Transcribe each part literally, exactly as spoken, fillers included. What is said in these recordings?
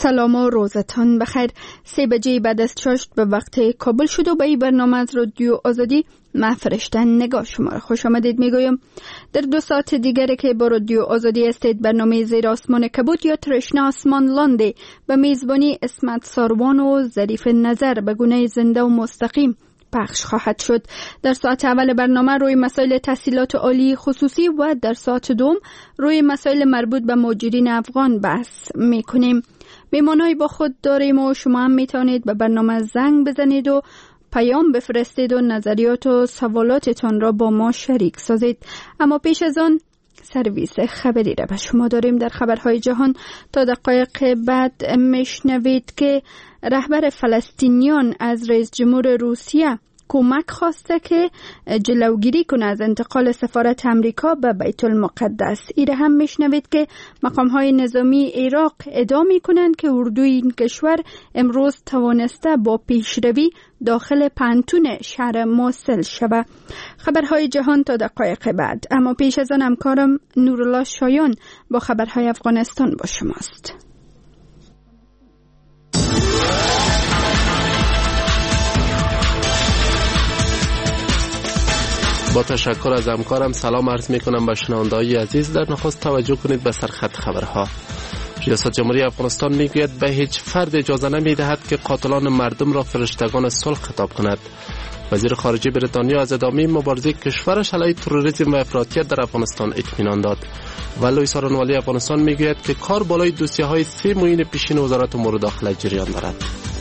سلام و روزتان بخیر. سه بجه بعد از چاشت به وقت کابل شد و به این برنامه از رادیو آزادی من فرشته نگاه شما را خوش آمدید میگویم. در دو ساعت دیگری که با رادیو آزادی استید برنامه زیر آسمان کبود یا ترشنه آسمان لانده به میزبانی اسمت ساروان و ظریف نظر به گونه زنده و مستقیم پخش خواهد شد. در ساعت اول برنامه روی مسائل تحصیلات عالی خصوصی و در ساعت دوم روی مسائل مربوط به مهاجرین افغان بحث میکنیم. میمانای با خود داریم و شما هم میتونید به برنامه زنگ بزنید و پیام بفرستید و نظریات و سوالاتتان را با ما شریک سازید. اما پیش از آن سرویس خبری را به شما داریم. در خبرهای جهان تا دقایق بعد میشنوید که رهبر فلسطینیان از رئیس جمهور روسیه کمک خواسته که جلوگیری کنه از انتقال سفارت امریکا به بیت المقدس. ایره هم میشنوید که مقامهای نظامی عراق ادعا میکنند که اردوی این کشور امروز توانسته با پیشروی داخل پانتون شهر موصل شود. خبرهای جهان تا دقایق بعد. اما پیش از آن همکارم نورالله شایان با خبرهای افغانستان با شماست. با تشکر از همکارم سلام عرض می کنم به شنونده‌های عزیز. در نخست توجه کنید به سرخط خبرها. ریاست جمهوری افغانستان میگوید به هیچ فرد اجازه نمیدهد که قاتلان مردم را فرشتگان صلح خطاب کند. وزیر خارجه بریتانیا از ادامه مبارزه کشورش علیه تروریسم و افراطیت در افغانستان اطمینان داد. و لوی سارنوالی افغانستان میگوید که کار بالای دوسیه‌های سه معین پیشین وزارت امور داخله جریان دارد.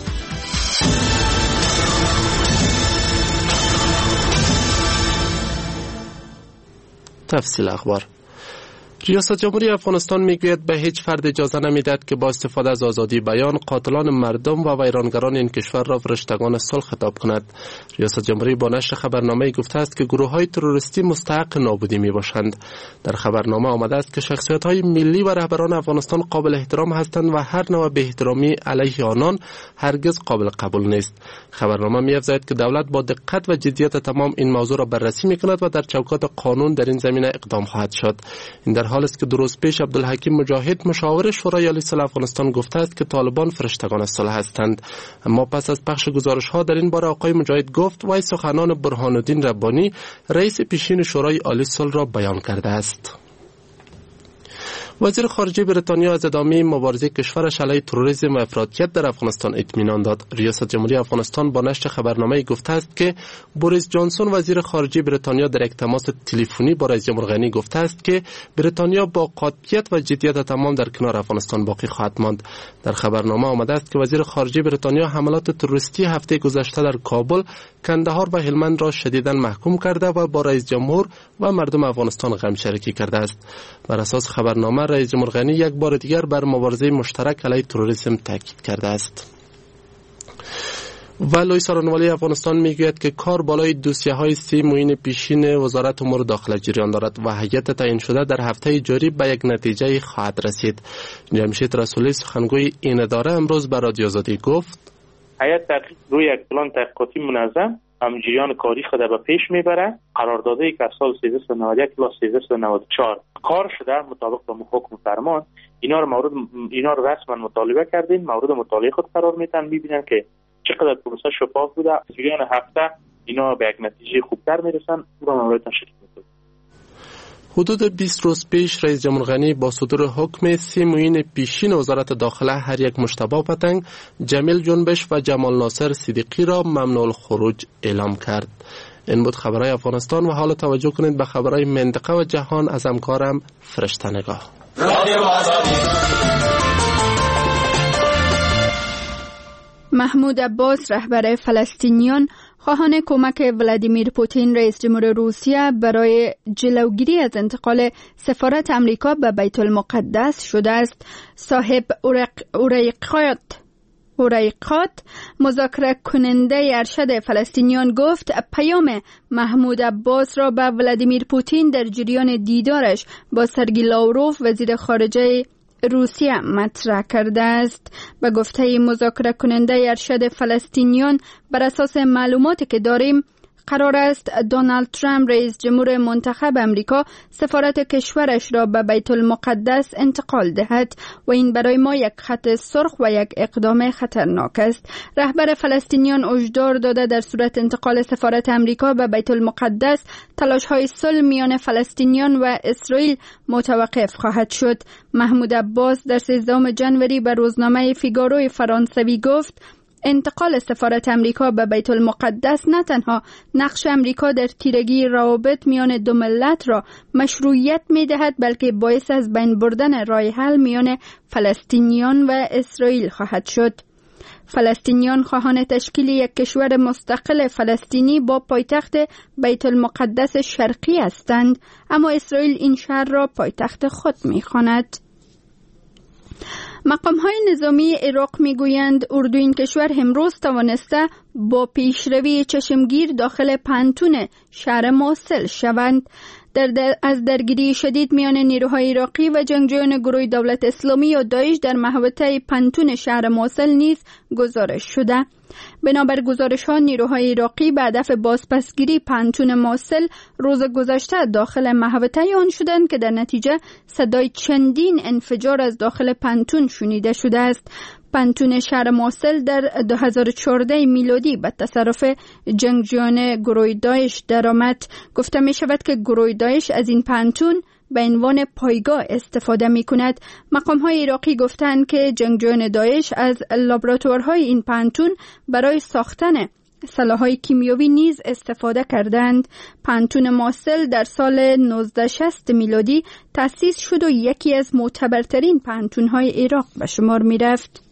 تفصیل اخبار. ریاست جمهوری افغانستان میگوید به هیچ فرد اجازه نمیدهد که با استفاده از آزادی بیان قاتلان مردم و ویرانگران این کشور را فرشتگان صلح خطاب کند. ریاست جمهوری با نشر خبرنامه گفته است که گروه‌های تروریستی مستحق نابودی میباشند. در خبرنامه آمده است که شخصیت‌های ملی و رهبران افغانستان قابل احترام هستند و هر نوع بی‌احترامی علیه آنان هرگز قابل قبول نیست. خبرنامه می‌افزاید که دولت با دقت و جدیت تمام این موضوع را بررسی می‌کند و در چوکات قانون در این زمینه اقدام خواهد شد. این در حال است که دو روز پیش عبدالحکیم مجاهد مشاور شورای عالی صلح افغانستان گفته است که طالبان فرشتگان صلح هستند. اما پس از پخش گزارش‌ها در این باره آقای مجاهد گفت وی سخنان برهان الدین ربانی رئیس پیشین شورای عالی صلح را بیان کرده است. وزیر خارجه بریتانیا از ادامه مبارزه کشورش علیه تروریسم و افراطیت در افغانستان اطمینان داد. ریاست جمهوری افغانستان با نشر خبرنامه گفته است که بوریس جانسون وزیر خارجه بریتانیا در یک تماس تلفنی با رئیس جمهور غنی گفته است که بریتانیا با قاطعیت و جدیت تمام در کنار افغانستان باقی خواهد ماند. در خبرنامه آمده است که وزیر خارجه بریتانیا حملات تروریستی هفته گذشته در کابل، کندهار و هلمند را شدیداً محکوم کرده و با رئیس جمهور و مردم افغانستان غم شریکی کرده است. بر اساس خبرنامه رئیس جمهور غنی یک بار دیگر بر مبارزه مشترک علیه تروریسم تاکید کرده است. و لوی سارنوالی افغانستان میگوید که کار بالای دوسیه‌های سی معین پیشین وزارت امور داخله جریان دارد و هیئت تعیین شده در هفته جاری به یک نتیجه خواهد رسید. جمشید رسولی سخنگوی این اداره امروز به رادیو آزادی گفت هیئت تحقیق روی یک پلان تحقیقاتی منظم هم جریان کاری خود به پیش میبره. قراردادی که از سال سیزده نود و یک تا سیزده نود و چهار کار شده مطابق با حکم فرمان، اینا رو مورد اینا رو رسما مطالبه کردیم، مورد مطالعه خود قرار میدن، میبینن که چقدر پروسه شفاف بوده. جریان هفته اینا به یک نتیجه خوبتر میرسن. رو مورد تشکیل میکنه. حدود بیست روز پیش رئیس جمهور غنی با صدور حکم سه معین پیشین وزارت داخله هر یک مشتبه پتنگ، جمیل جنبش و جمال ناصر صدیقی را ممنوع الخروج اعلام کرد. این بود خبرهای افغانستان و حالا توجه کنید به خبرهای منطقه و جهان از همکارم فرشته نگاه. محمود عباس رهبر فلسطینیان خواهان کمک ولادیمیر پوتین رئیس جمهور روسیه برای جلوگیری از انتقال سفارت امریکا به بیت المقدس شده است. صاحب اوریقات اوریقات مذاکره کننده ارشد فلسطینیان گفت پیام محمود عباس را به ولادیمیر پوتین در جریان دیدارش با سرگی لاوروف وزیر خارجه روسیه مطرح کرده است. به گفته مذاکره کننده ارشد فلسطینیان بر اساس معلوماتی که داریم قرار است دونالد ترامپ رئیس جمهور منتخب امریکا سفارت کشورش را به بیت المقدس انتقال دهد و این برای ما یک خط سرخ و یک اقدام خطرناک است. رهبر فلسطینیان هشدار داده در صورت انتقال سفارت امریکا به بیت المقدس تلاش‌های صلح میان فلسطینیان و اسرائیل متوقف خواهد شد. محمود عباس در سیزدهم ژانویه به روزنامه فیگارو فرانسوی گفت انتقال سفارت امریکا به بیت المقدس نه تنها نقش امریکا در تیرگی روابط میان دو ملت را مشروعیت می دهد، بلکه باعث از بین بردن راه حل میان فلسطینیان و اسرائیل خواهد شد. فلسطینیان خواهان تشکیل یک کشور مستقل فلسطینی با پایتخت بیت المقدس شرقی هستند، اما اسرائیل این شهر را پایتخت خود می خواند. مقام‌های نظامی عراق می‌گویند اردو این کشور امروز توانسته با پیشروی چشمگیر داخل پانتون شهر موصل شوند. در در از درگیری شدید میان نیروهای عراقی و جنگجویان گروه دولت اسلامی یا داعش در محوطه پانتون شهر موصل نیز گزارش شده. بنابر گزارش‌ها نیروهای عراقی به هدف بازپسگیری پانتون موصل روز گذشته داخل محوطه آن شدند که در نتیجه صدای چندین انفجار از داخل پانتون شنیده شده است. پانتون شهر موصل در دو هزار و چهارده میلادی به تصرف جنگجویان گروه داعش درآمد. گفته می شود که گروه داعش از این پانتون به عنوان پایگاه استفاده می کند. مقام های عراقی گفتند که جنگجویان داعش از لابراتوارهای این پانتون برای ساختن سلاح‌های کیمیاوی نیز استفاده کردند. پانتون موصل در سال نوزده شصت میلادی تأسیس شد و یکی از معتبرترین پانتون‌های عراق به شمار می رفت.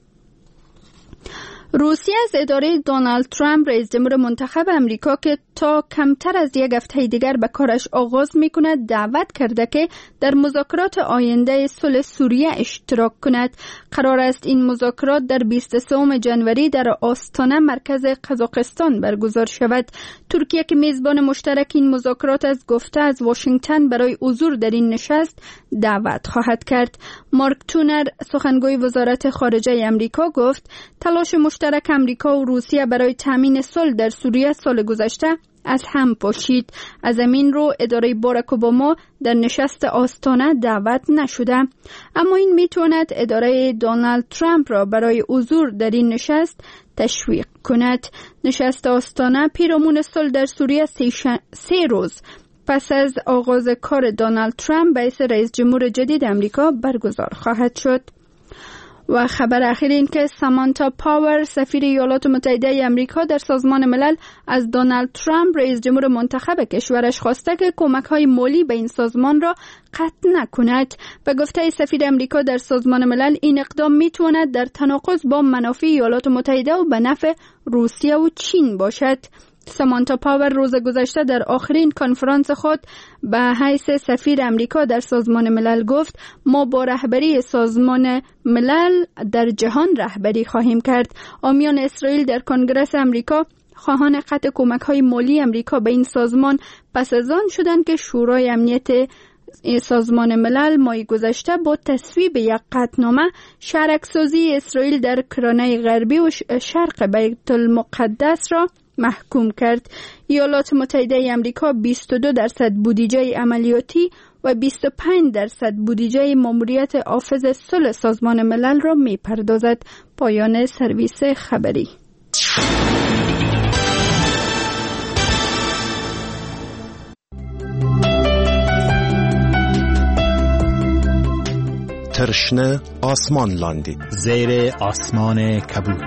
روسیه از اداره دونالد ترامپ رئیس جمهور منتخب امریکا که تا کمتر از یک هفته دیگر به کارش آغاز می‌کند دعوت کرده که در مذاکرات آینده صلح سوریه اشتراک کند. قرار است این مذاکرات در بیست و سوم ژانویه در آستانه مرکز قزاقستان برگزار شود. ترکیه که میزبان مشترک این مذاکرات از گفته از واشنگتن برای حضور در این نشست دعوت خواهد کرد. مارک تونر سخنگوی وزارت خارجه امریکا گفت تلاش مشترک امریکا و روسیه برای تامین صلح در سوریه سال گذشته از هم پاشید. از همین رو اداره باراک اوباما در نشست آستانه دعوت نشده، اما این میتواند اداره دونالد ترامپ را برای حضور در این نشست تشویق کند. نشست آستانه پیرامون صلح در سوریه سه, ش... سه روز پس از آغاز کار دونالد ترامپ به حیث رئیس جمهور جدید امریکا برگزار خواهد شد. و خبر اخیر این که سامانتا پاور سفیر ایالات متحده امریکا در سازمان ملل از دونالد ترامپ رئیس جمهور منتخب کشورش خواسته که کمک‌های مالی به این سازمان را قطع نکند. به گفته سفیر امریکا در سازمان ملل این اقدام میتواند در تناقض با منافع ایالات متحده و به نفع روسیه و چین باشد. سامانتا پاور روز گذشته در آخرین کنفرانس خود به حیث سفیر امریکا در سازمان ملل گفت ما با رهبری سازمان ملل در جهان رهبری خواهیم کرد. حامیان اسرائیل در کنگره امریکا خواهان قطع کمک‌های مالی امریکا به این سازمان پس از آن شدند که شورای امنیت سازمان ملل ماه گذشته با تصویب یک قطعنامه شهرک‌سازی اسرائیل در کرانه غربی و شرق بیت المقدس را محکوم کرد. ایالات متحده آمریکا بیست و دو درصد بودجه عملیاتی و بیست و پنج درصد بودجه ماموریت حافظ صلح سازمان ملل را می‌پردازد. پایان سرویس خبری. ترشنه آسمان لاندی زیر آسمان کبود.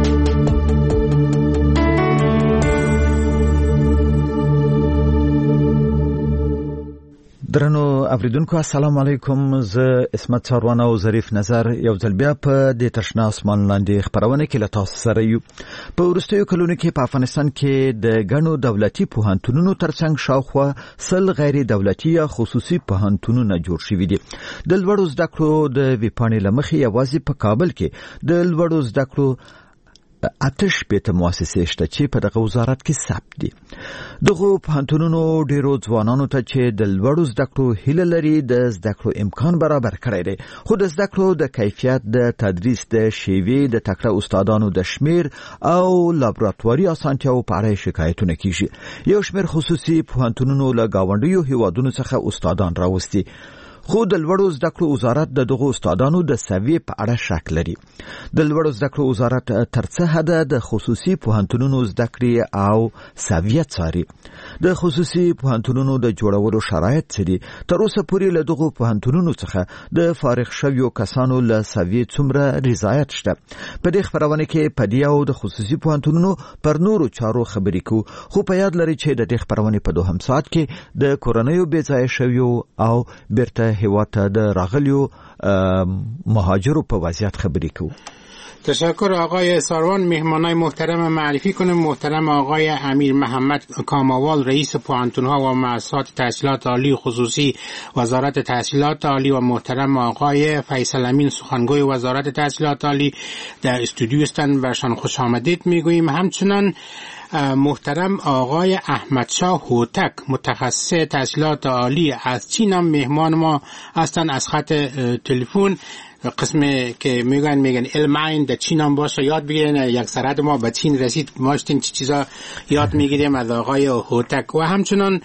درنو اوریدونکو السلام علیکم. زه اسمت ساروان او ظریف نظر یو ځل بیا په د ترشنه آسمان لاندې خبرونه کې له تاسو سره یو. په وروستیو کلونو کې په افغانستان کې د ګڼو دولتي پوهنتونونو ترڅنګ شاوخوا سل غیر دولتي یا خصوصي پوهنتونونه جوړ شوي دي. د لوړو زده کړو د ویبپاڼې له مخې یوازې په کابل کې د لوړو زده کړو آتش شپېته مؤسسې شته چې په دغه وزارت کې ثبت دي. دغه پوهنتونونو ډېرو ځوانانو ته چې د لوړو زده کړو هیله لري د زده کړو امکان برابر کړی دی، خو د زده کړو د کیفیت، د تدریس د شیوې، د تکړه استادانو د شمیر او لابراتواري اسانتیاو په اړه شکایتونه کیږي. یو شمیر خصوصي پوهنتونونو له گاونډیو هیوادونو څخه استادان راوستي، خو د لوړو زده کړو وزارت د دغو استادانو د سویې په اړه شک لري. د لوړو زده کړو وزارت تر څه حده د خصوصي پوهنتونونو زده کړې او سویه څاري. د خصوصي پوهنتونونو د جوړولو شرایط څه دي؟ تر اوسه پورې له دغو پوهنتونونو څخه د فارغ شویو کسانو له سویې څومره رضایت شته؟ په دې خبرونه کې په دې او د خصوصي پوهنتونونو پر نورو چارو خبرې کوو، خو په یاد لري چې د دې خبرونه په دوهم ساعت کې د کورنیو بې ځایه شویو او بیرته هیواد ته د راغلیو مهاجرو په وضعیت خبرې کوو. تشکر آقای ساروان. مهمانای محترم معرفی کنیم. محترم آقای امیر محمد کاماوال، رئیس پوهنتون‌ها و مؤسسات تحصیلات عالی خصوصی وزارت تحصیلات عالی، و محترم آقای فیصل امین، سخنگوی وزارت تحصیلات عالی در استودیو هستند. برشان خوش آمدید میگوییم. همچنان محترم آقای احمدشاه هوتک، متخصص تحصیلات عالی از چین هم مهمان ما هستند از خط تلفن. قسمی که میگن میگن علم عین در چین هم باشه یاد بگیرین. یک سرد ما به چین رسید، ماشتین چی چیزا یاد میگیریم از آقای هوتک. و همچنان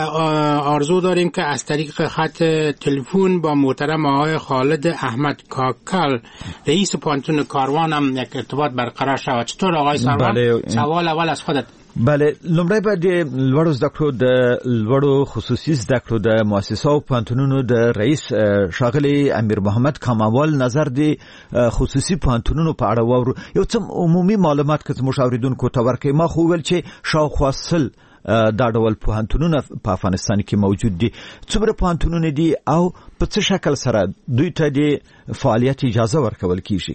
آرزو داریم که از طریق خط تلفن با محترم آقای خالد احمد کاکل، رئیس پوهنتون کاروان هم یک ارتباط برقرار شود. چطور آقای سروان؟ بله. سوال اول از خودت. بله، لومړی به د لوړو زده کړو د لوړو خصوصي زده کړو د مؤسسو او پوهنتونونو د رئیس ښاغلي امیر محمد کاماوال نظر د خصوصي پوهنتونونو په اړه واورو. یو څه عمومي معلومات که زموږ اوریدونکو ته ورکړئ. ما خو ویل چې شاوخوا سل دا ډول پوهنتونونه په افغانستان کې موجود دي. څومره پوهنتونونه دي او په څه شکل سره دوی ته د فعالیت اجازه ورکول کیږي؟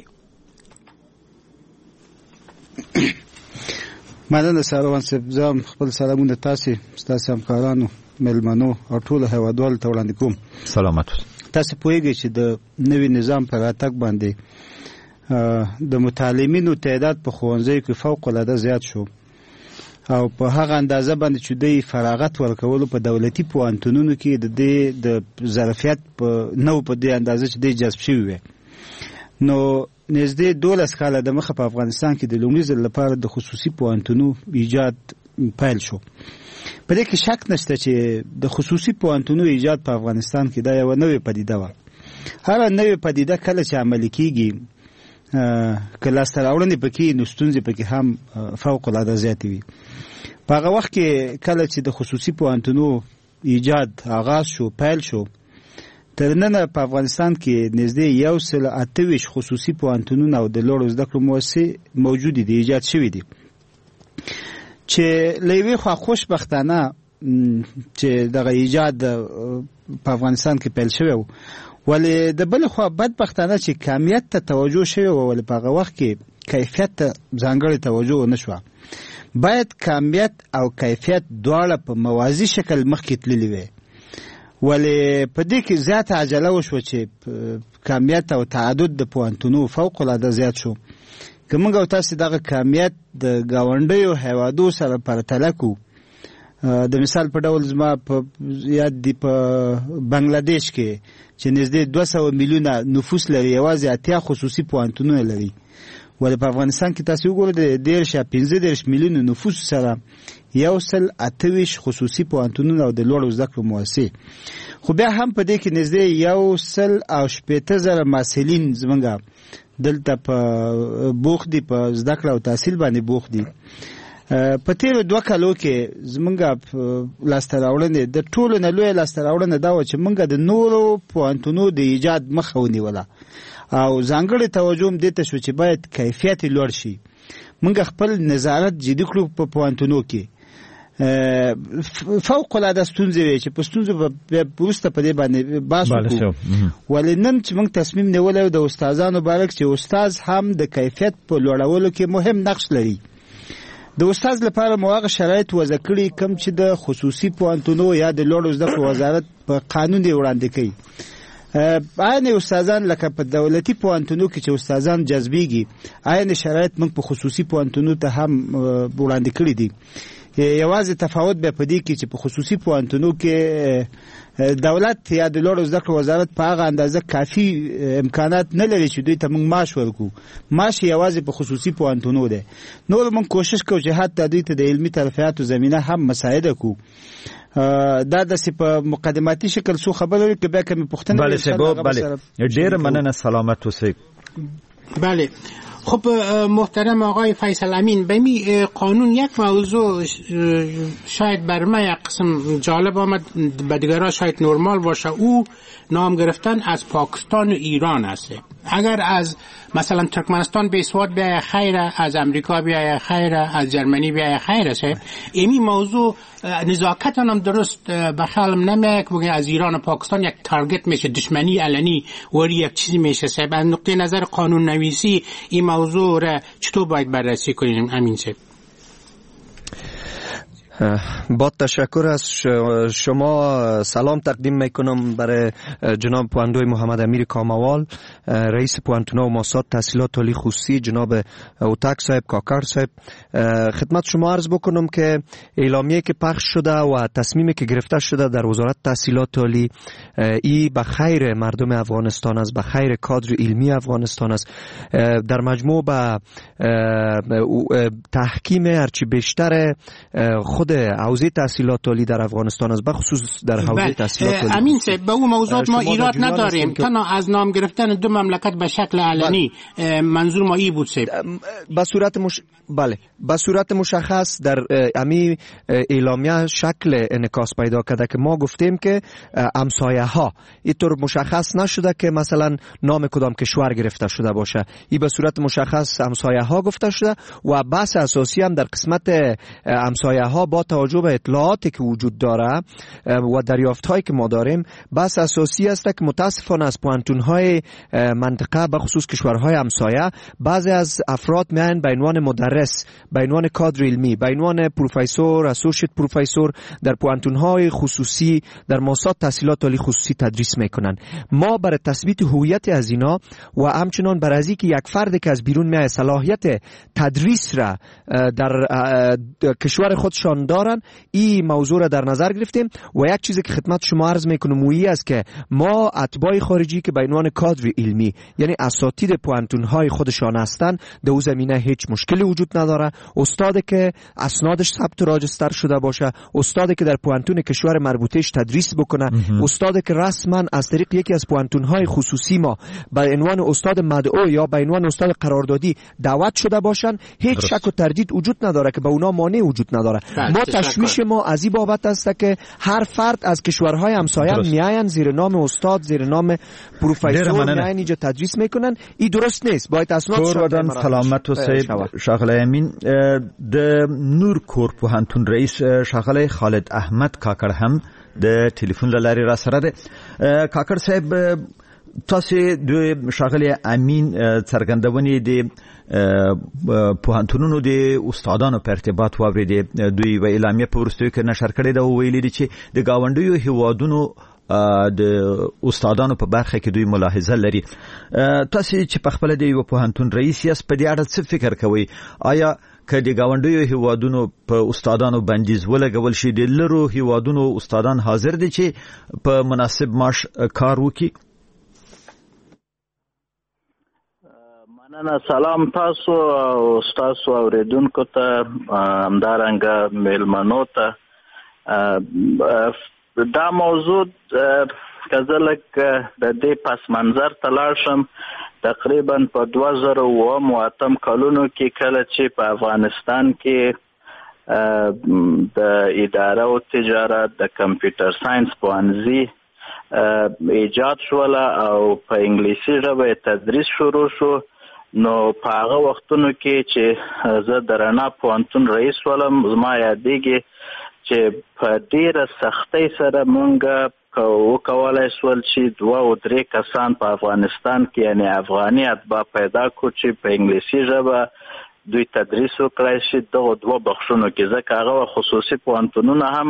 مننه ساروان صاحب. زه خپل سلامونه تاسو ستاسو همکارانو، ملمنو او ټول هیوادوالو ته وړاندې کوم. سلامات. تاسو پوهیږئ چې د نوي نظام پر راتګ باندې د متعلمینو تعداد په ښوونځیو کې فوق العاده زیات شو، او په هغه اندازه باندې چې دوی فراغت ورکولو په دولتي پوهنتونونو کې د دې د ظرفیت په نو په دې اندازه چې دوی جذب شوي وي. نو نږدې دولس کاله د مخه په افغانستان کې د لومړي ځل لپاره د خصوصي پوهنتونو ایجاد پیل شو. په دې کې شک نشته چې د خصوصي پوهنتونو ایجاد په افغانستان کې دا یو نوې پدیده وه. هر نوې پدیده کله چې عملي کیږي، که لاسته راوړنې پکې نو ستونزې پکې هم فوق العاده زیاتې وي. په هغه وخت کې کله چې د خصوصي پوهنتونو ایجاد آغاز شو، پیل شو، تر ننه په افغانستان کې نږدې یو سل اته ویشت خصوصي پوهنتونونه او د لوړو زده کړو مؤسسې موجودې دي، ایجاد شوي دي، چې له یوې خوا خوشبختانه چې دغه ایجاد په افغانستان کې پیل شوی و، ولې د بلې خوا بدبختانه چې کمیت ته توجه شوی و، ولې په هغه وخت کې کیفیت ته ځانګړې توجه ونه شوه. باید کمیت او کیفیت دواړه په موازي شکل مخکې تللي وي، ولې په دې کې زیاته عجله وشوه چې کمیت او تعدد د پوهنتونو فوق العاده زیات شو. که موږ او تاسې دغه کمیت د ګاونډیو هیوادو سره پرتله کړو، د مثال په ډول زما په یاد دي په بنګلاديش کې چې نږدې دوه سوه میلیونه نفوس لري، یوازې اتیا خصوصي پوهنتونونه لري، ولې په افغانستان کې تاسو وګورئ د دېرش یا پنځه دېرش میلیونه نفوس سره یو سل اته ویشت خصوصي پوهنتونونه او د لوړو زده کړو مؤسسې. خو بیا هم په دې کې نږدې یو سل او شپېته زره محصلین زموږ دلته په بوخت دي، په زده کړه او تحصیل باندې بوخت دي. په تیرو دوه کالو کې زموږ لاسته راوړنې د ټولو نه لویه لاسته راوړنه دا وه چې موږ د نورو پوهنتونو د ایجاد مخه ونیوله، او ځانګړې توجه هم دې ته شو چې باید کیفیت یې لوړ شي. موږ خپل نظارت جدي کړو په پوهنتونو کې. فوق العاده ستونزې وې چې په ستونزو وروسته په دې باندې بحث وکړو، ولې نن چې موږ تصمیم نیولی و د استادانو باره چې استاد هم د کیفیت په لوړولو کې مهم نقش لري. د استاد لپاره مو هغه شرایط وضع کړي کوم چې د خصوصي پوهنتونو یا د لوړو زده کړو وزارت په قانون یې وړاندې کوي. عین استادان لکه په دولتي پوهنتونو کې چې استادان جذبېږي عین شرایط موږ په خصوصي پوهنتونو ته هم وړاندې کړي دي. یوازې تفاوت به په دې کې چې په خصوصي پوهنتونو کې دولت یا د لوړو زده کړو وزارت په هغه اندازه کافي امکانات نه لري چې دوی ته موږ معاش ورکړو. معاش یوازې په خصوصي پوهنتونو دی. نور موږ کوشش کوو چې حتی دوی ته د علمي ترفیعاتو زمینه هم مساعده کوو. دا داسې په مقدماتي شکل څو خبرې کې بیا کومې پوښتنې بله صاحب بله ډېره مننه سلامت اوسئ. بله خب محترم آقای فیصل امین، به می قانون یک موضوع شاید بر من یک قسم جالب آمد، به دیگرها شاید نرمال باشه، او نام گرفتن از پاکستان و ایران است. اگر از مثلا ترکمنستان به سواد بیای خیره، از امریکا بیای خیره، از جرمنی بیای خیره سه ایمی موضوع نزاکت هم درست بخالم نمیه که بگه از ایران و پاکستان یک تارگت میشه، دشمنی علنی وری یک چیزی میشه سه. از نقطه نظر قانون نویسی این موضوع را چطور باید بررسی کنیم امین سه؟ با تشکر از شما سلام تقدیم میکنم برای جناب پوهندوی محمد امیر کاموال، رئیس پوهنتون و مؤسسات تحصیلات عالی خصوصی، جناب اوتک صاحب، کاکر صاحب. خدمت شما عرض بکنم که اعلامیه که پخش شده و تصمیمی که گرفته شده در وزارت تحصیلات عالی ای به خیر مردم افغانستان است، به خیر کادر علمی افغانستان است. در مجموع به تحکیم هرچی بیشتر خود حوزه تحصیلات عالی در افغانستان است، بخصوص در حوزه تحصیلات عالی. امین صاحب به اون موضوعات ما ایراد نداریم، تنها از نام گرفتن دو مملکت به شکل علنی منظور ما ای بود صاحب. به صورت مش... بله به صورت مشخص در امی اعلامیه شکل انعکاس پیدا کرده که ما گفتیم که همسایه ها، اینطور مشخص نشده که مثلا نام کدام کشور گرفته شده باشه، این به صورت مشخص همسایه ها گفته شده و بحث اساسی هم در قسمت همسایه ها با توجه به اطلاعاتی که وجود داره و دریافت هایی که ما داریم، بحث اساسی است که متاسفانه از پوهنتون های منطقه به خصوص کشورهای همسایه بعضی از افراد میان به عنوان مدرس، به عنوان کادر علمی، به عنوان پروفسور، اسوسییت پروفسور در پوهنتون های خصوصی، در مؤسسات تحصیلات عالی خصوصی تدریس میکنن. ما برای تثبیت هویت از اینا و همچنان برای از اینکه یک فرد که از بیرون میاد صلاحیت تدریس را در کشور خودشان دارن، این موضوع را در نظر گرفتیم و یک چیزی که خدمت شما عرض میکنم مویی است که ما اتباع خارجی که به عنوان کادر علمی، یعنی اساتید پوهنتون های خودشان هستند، در اون زمینه هیچ مشکلی وجود نداره. استادی که اسنادش ثبت و راجستر شده باشه، استادی که در پوهنتون کشور مربوطهش تدریس بکنه، استادی که رسما از طریق یکی از پوهنتون های خصوصی ما به عنوان استاد مدعو یا به عنوان استاد قراردادی دعوت شده باشن، هیچ شک و تردید وجود نداره که به اونا مانع وجود نداره. ما تشویش ما از این بابت است که هر فرد از کشورهای همسایه میاین زیر نام استاد، زیر نام پروفسور میاین اینجا تدریس میکنن. این درست نیست. باید اسناد شده. سلامت و سید شاغله امین. د نور کور پوهنتون رئیس شاغله خالد احمد کاکر هم د ټلیفون لاري را سره ده. کاکر صاحب تاسو د شاغله امین څرګندونې د پوهنتونونو د استادانو په ارتباط واورېدې، دوی و اعلامیه په وروستیو کې نشر کړې ده او ویلي دي چې د گاونډیو هیوادونو د استادانو په برخه کې دوی ملاحظه لري. تاسو چې په خپل د یو پوهنتون رئیس یاست، په دې اړه څه فکر کوئ؟ آیا که د گاونډیو هیوادونو په استادانو بندیز ولګول شي، د لرو هیوادونو استادان حاضر دي چې په مناسب معاش کار وکړي؟ مننه. سلام تاسو او تاسو اوریدونکو ته، همدارنګه میلمنو ته. دا موضوع که زه لږ د دې پس منظر ته لاړ شم، تقریبا په دوه زره اووه او اتم کلونو کې کله چې په افغانستان کې د اداره او تجارت د کمپیوټر ساينس پوهنځي ایجاد شوله او په انګلیسي ژبه تدریس شروع شو، نو په هغه وختونو کې چې زه د رڼا پوهنتون رئیس ولم، زما یادېږي چې په ډېره سختۍ سره مونږ وکولای شول چې دوه او درې کسان په افغانستان کې یعنی افغاني اتباع پیدا کړو چې په انګلیسي ژبه دوی تدریس وکړای شي دغه دوه بخښونو کې، ځکه هغه خصوصي پوهنتونونه هم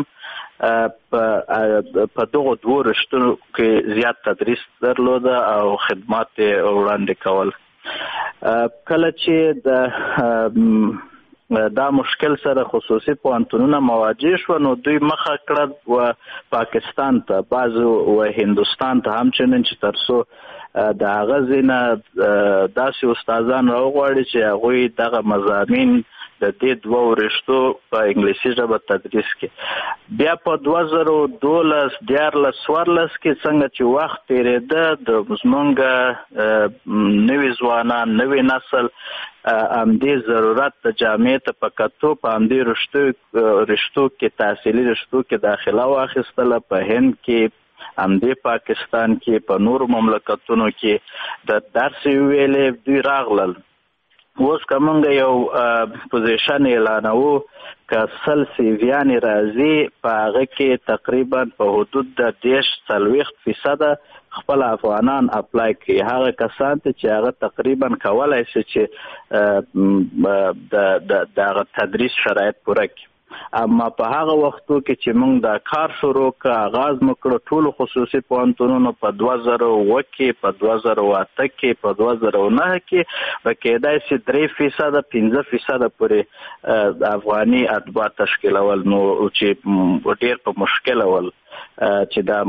په دغه دوه رشتو کې زیات تدریس درلوده او خدمات وړاندې کول. کله چې د دا مشکل سره خصوصي پوهنتونونه مواجه شو نو دوی مخه کړه و پاکستان ته بعضو و هندوستان ته هم چنین چې ترسو د هغه ځینه داسې استادان راوغواړي چې هغوی دغه مضامین د دې دوه رشتو په انګلیسي ژبه تدریس کړي. بیا په دوه زره دولس دیارلس څوارلس کې څنګه چې وخت تېرېده د زموږ نوي ځوانان نوي نسل همدې ضرورت د جامعې ته په کتو په همدې رشتو رشتو کې تحصیلي رشتو کې داخله واخیستله. په هند کې همدې پاکستان کې په نورو مملکتونو کې د درس ویلې دوی راغلل. اوس که موږ یو پوزیشن اعلانوو که سل سیویانې راځي په هغه کې تقریبا په حدود د دېرش څلوېښت فیصده خپل افغانان اپلای کړي. هغه کسان ته چې هغه تقریبا کولای شي چې د هغه تدریس شرایط پوره کړي. اما په هغه وختو کې چې موږ دا کار شروع کړ آغاز مو کړ ټول خصوصي پوهنتونونو په دوه زره اووه کې په دوه زره اته کې په دوه زره نهه کې په کېدای شي درې فیصده پنځه فیصده پورې افغاني اتباع تشکیلول، نو چې ډېر په مشکل ول چې دا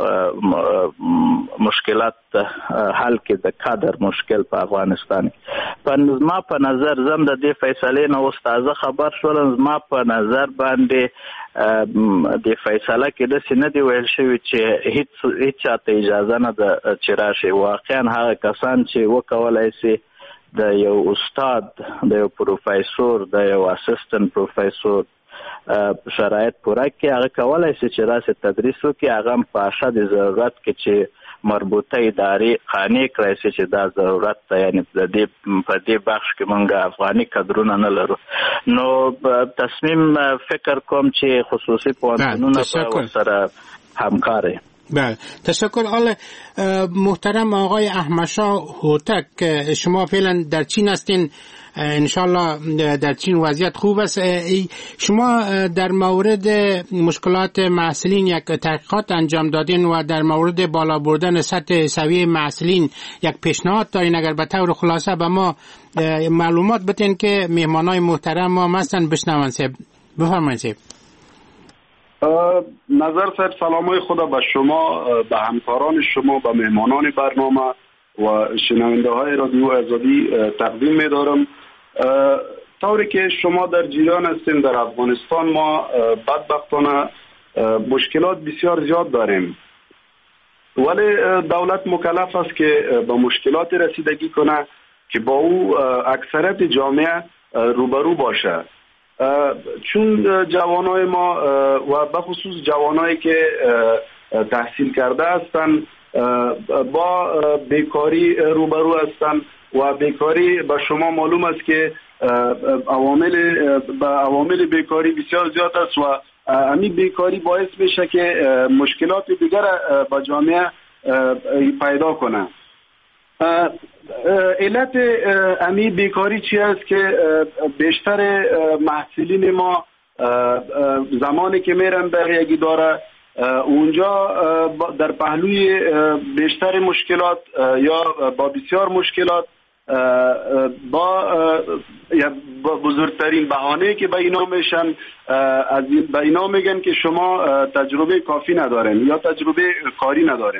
مشکلات حل کې د کادر مشکل په افغانستان په ما په نظر زم د دې فیصلې نو استاد خبر شول. ما په نظر باندې د فیصله کې د سینې دی ویل شوی چې هیڅ هیڅ ته اجازه نه ده چې راشي. واقعا هغه کسان چې وکولای شي د یو استاد د یو پروفیسور د یو اسسټنټ پروفیسور شرایط پوره کړي هغه کولای شي چې راسي تدریس وکړي. هغه په اشد ضرورت کې چې مربوطه ادارې قانع کړی شي چې دا ضرورت ده، یعنی د دې په دې بخش کې موږ افغاني کادرونه نه لرو. نو تصمیم فکر کوم چې خصوصي پوهنتونونه به ورسره همکار وي. بله تشکر. حالا محترم آقای احمدشاه هوتک، شما فعلا در چین هستین، انشالله در چین وضعیت خوب است. شما در مورد مشکلات محصلین یک تحقیقات انجام دادین و در مورد بالا بردن سطح سویه محصلین یک پیشنهاد دارین. اگر به طور خلاصه به ما معلومات بدین که مهمانای محترم ما هستن بشنون. سیب بفرمایید. سیب نظر صاحب سلامای خدا به شما، به همکاران شما، به مهمانان برنامه و شنونده های رادیو آزادی تقدیم می‌دارم. طوری که شما در جریان هستین در افغانستان ما بدبختانه مشکلات بسیار زیاد داریم، ولی دولت مکلف است که به مشکلات رسیدگی کنه که با او اکثریت جامعه روبرو باشه. چون جوانای ما و به خصوص جوانایی که تحصیل کرده هستند با بیکاری روبرو هستند و بیکاری به شما معلوم است که عوامل به عوامل بیکاری بسیار زیاد است و همین بیکاری باعث میشه که مشکلات دیگر با جامعه پیدا کنه. علت امی بیکاری چی است که بیشتر محصلین ما زمانی که میرن به یک اداره اونجا در پهلوی بیشتر مشکلات یا با بسیار مشکلات با با بزرگترین بهانه که به اینا میشن از به اینا میگن که شما تجربه کافی ندارین یا تجربه کاری ندارین.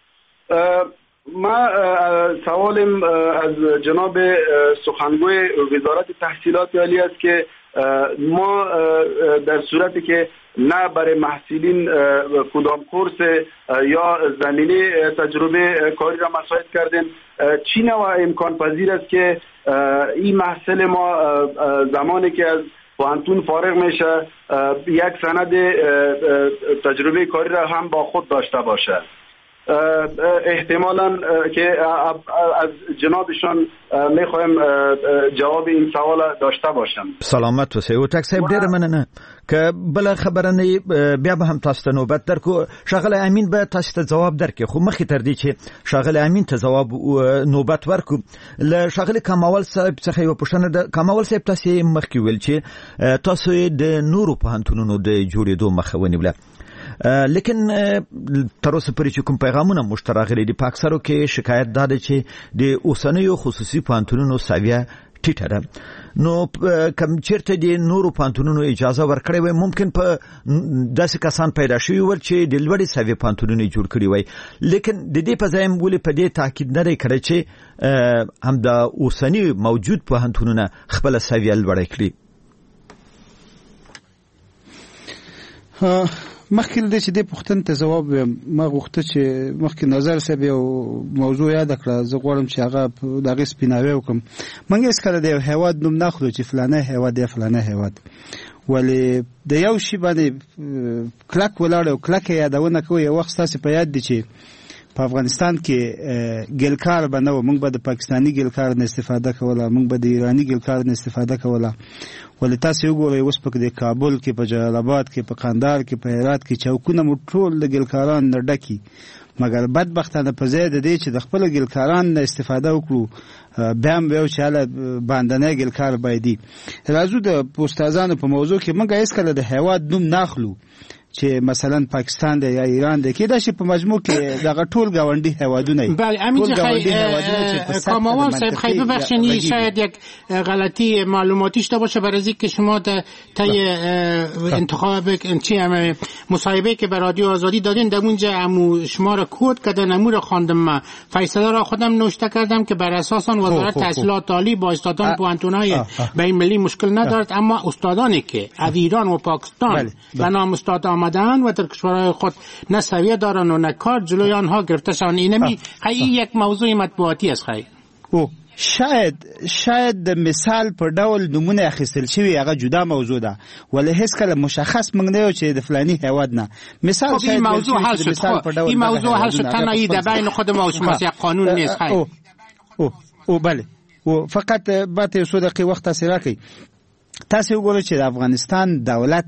ما سوالم از جناب سخنگوی وزارت تحصیلات عالی است که ما در صورتی که نه برای محصلین کدام کورس یا زمینه تجربه کاری را مساعد کردیم، چی نوع امکان پذیر است که این محصل ما زمانی که از پوهنتون فارغ میشه یک سند تجربه کاری را هم با خود داشته باشه. احتمالا که از جنابشان میخوایم جواب این سوال داشته باشم. سلامت اوسئ. او ټاک صاحب ډېره مننه. که بل خبره نه بیا به هم تاسو ته نوبت درکو. شاغلی امین به تاسو ته جواب درکړي، خو مخکې تر دې چې شاغلی امین ته جواب نوبت ورکو، له شاغلی کماول صاحب څخه یو پوښتنه ده. کماول صاحب تاسو مخکې ویل چې تاسو د نورو پوهنتونونو د جوړېدو مخه ونیوله، لیکن تر اوسه پورې چې کوم پیغامونه موږ ته راغلي دي په اکثرو کې شکایت دا ده چې د اوسنیو خصوصي پوهنتونونو سویه ټیټه ده. نو کوم چیرته د نورو پوهنتونونو اجازه ورکړې وای، ممکن په داسې کسان پیدا شوي ول چې د لوړې سویې پوهنتونونه جوړ کړي وای، لیکن د دې په ځای هم ولې په دې تاکید نه دی کړی چې هم د اوسني موجود پوهنتونونه خپله سویه لوړه کړي؟ مخکې د چې د پوښتنې ته جواب ما غوښته چې مخکې نظر صاحب یو موضوع یاد کړه، زه غواړم چې هغه د هغې سپیناوی وکړم. موږ هېڅکله د یو هېواد نوم نه اخلو چې فلانه هېواد یا فلانه هېواد، ولې د یو شي باندې کلک ولاړ او کلکه یادونه کوو. یو وخت ستاسې په یاد دي چې په افغانستان کې ګلکار به نه و، موږ به د پاکستاني ګلکار نه استفاده کوله، موږ به د ایراني ګلکار نه استفاده کوله. ولې تاسو وګورئ اوس په د کابل کې، په جلال آباد کې، په قندهار کې، په هرات کې چوکونه مو ټول د ګلکاران نه ډکي، مګر بدبختانه په ځای د دې چې د خپل ګلکاران نه استفاده وکړو بیا هم ویو چې هله باندنی ګلکار باید. راځو د استادانو په موضوع کې موږ هېڅکله د هېواد نوم نه اخلو چې مثلا پاکستان دی یا ایران دی، کېدای شي په مجموع کې دغه ټول ګاونډي هېوادونه وي. بله امین جان، کاماوال صاحب خیلی ببخشید شاید یک غلطی معلوماتی شده باشه برای اینکه که شما طی انتخاب چی مصاحبه که به رادیو آزادی دادین در اونجا امو شما را کد کردن، امو را خواندم، من فیصله را خودم نوشته کردم که بر اساس آن وزارت تحصیلات عالی با استادان پوهنتون‌های بین المللی مشکل ندارد، اما استادانی که از ایران و پاکستان به نام استاد آمدن و در کشورهای خود نه سویه دارن و نه کار جلوی آنها گرفته شدن. اینمی خیلی یک موضوع مطبوعاتی است. خیلی او شاید شاید د مثال پر ډول نمونه اخیستل شوی هغه جدا موضوع ده، ولی هیڅ کله مشخص موږ نه یو چې د فلانی هیواد نه مثال شاید این موضوع حل شد. این موضوع حل شد، تنهایی در بین خود ما و شما یک قانون نیست. خیلی او او او بله، و فقط بات یو څو دقیقې وخت تاسو راکړئ. تاسو وګورئ چې د افغانستان دولت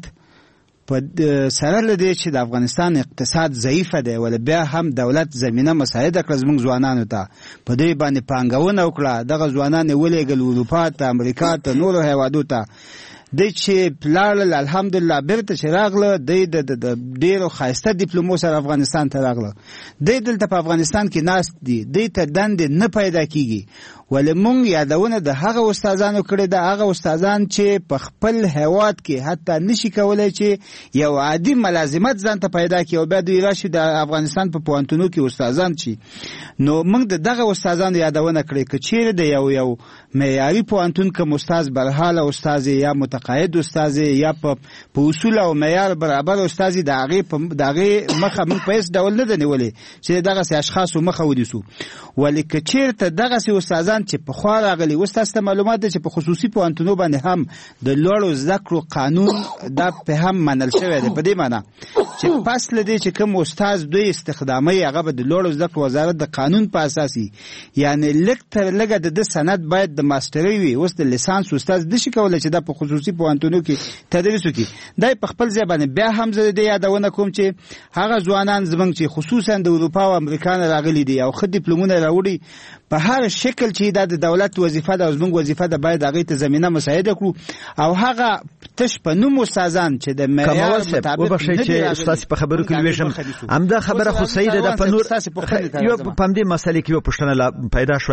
په سره لدی چې د افغانستان اقتصاد ضعیفه دی، ول بیا هم دولت زمينه مساعده کړ زموږ ځوانانو ته، په دې باندې پانګونه وکړه، دغه ځوانان ولېګل اروپا ته، امریکا ته، نورو هیوادو ته. د چې پلال الحمدلله بیرته چې راغله د ډیرو خاصه ډیپلومو سره افغانستان ته راغله. د دلته په افغانستان کې ناست دي، د ته دند نه پیدا کیږي. ولې مونږ یادونه د هغه استادانو کړي، د هغه استادان چې په خپل هیواد کې حتی نشي کولای چې یو عادي ملازمت ځان ته پیدا کړي او بیا دوی راشي د افغانستان په پوهنتونو کې استادان شي. نو مونږ د دغه استادانو یادونه کړي چې چیرې د یو یو معیاري پوهنتون کوم استاد برحاله استاد یا متقاعد استاد یا په اصول او معیار برابر استاد د هغه د هغه مخه مونږ په هیڅ ډول نه دی نیولې چې دغه اشخاص مخه ودیسو. ولې که چیرته دغه استادان چې په خوا راغلي، اوس تاسو ته معلومات ده چې په خصوصي پوهنتونو باندې هم د لوړو زده کړو قانون دا په هم منل شوی دی، په دې معنی چې پس له دې چې کوم استاد دوی استخدامي هغه به د لوړو زده کړو وزارت د قانون په اساس یعنی لږ تر لږه د سند باید د ماستري وي. اوس د لیسانس استاد د شي کولای چې د په خصوصي پوهنتونو کې تدریس وکړي. دا په خپل ځای باندې بیا هم زه د یادونه کوم چې هغه ځوانان زمونږ چې خصوصا د اروپا او امریکا نه راغلي دي او خو ډیپلومونه راوړي، په هر شکل چې د دولت وظیفه ده او زموږ وظیفه ده باید هغه ته زمينه مساعده کړو. او هغه تش په نوم استادان چې د معیار مطابق وبخښئ چې استاد په خبرو کې ویشم همدا خبره خو صحیح ده. په نور یو په دې مسلې کې یو پښتنه پیدا شو.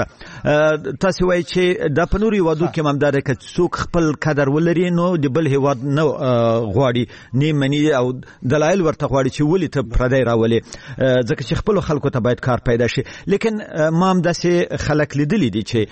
تاسو وایي چې د په نور یوادو کې ممدار ک څوک خپل قدر ولري نو د بل هیواد نه غواړي نه مني او دلایل ورته غواړي چې ولې ته پردی راولي، ځکه چې خپل خلکو ته باید کار پیدا شي. لیکن ما هم داسې خلک لیدلی دي چې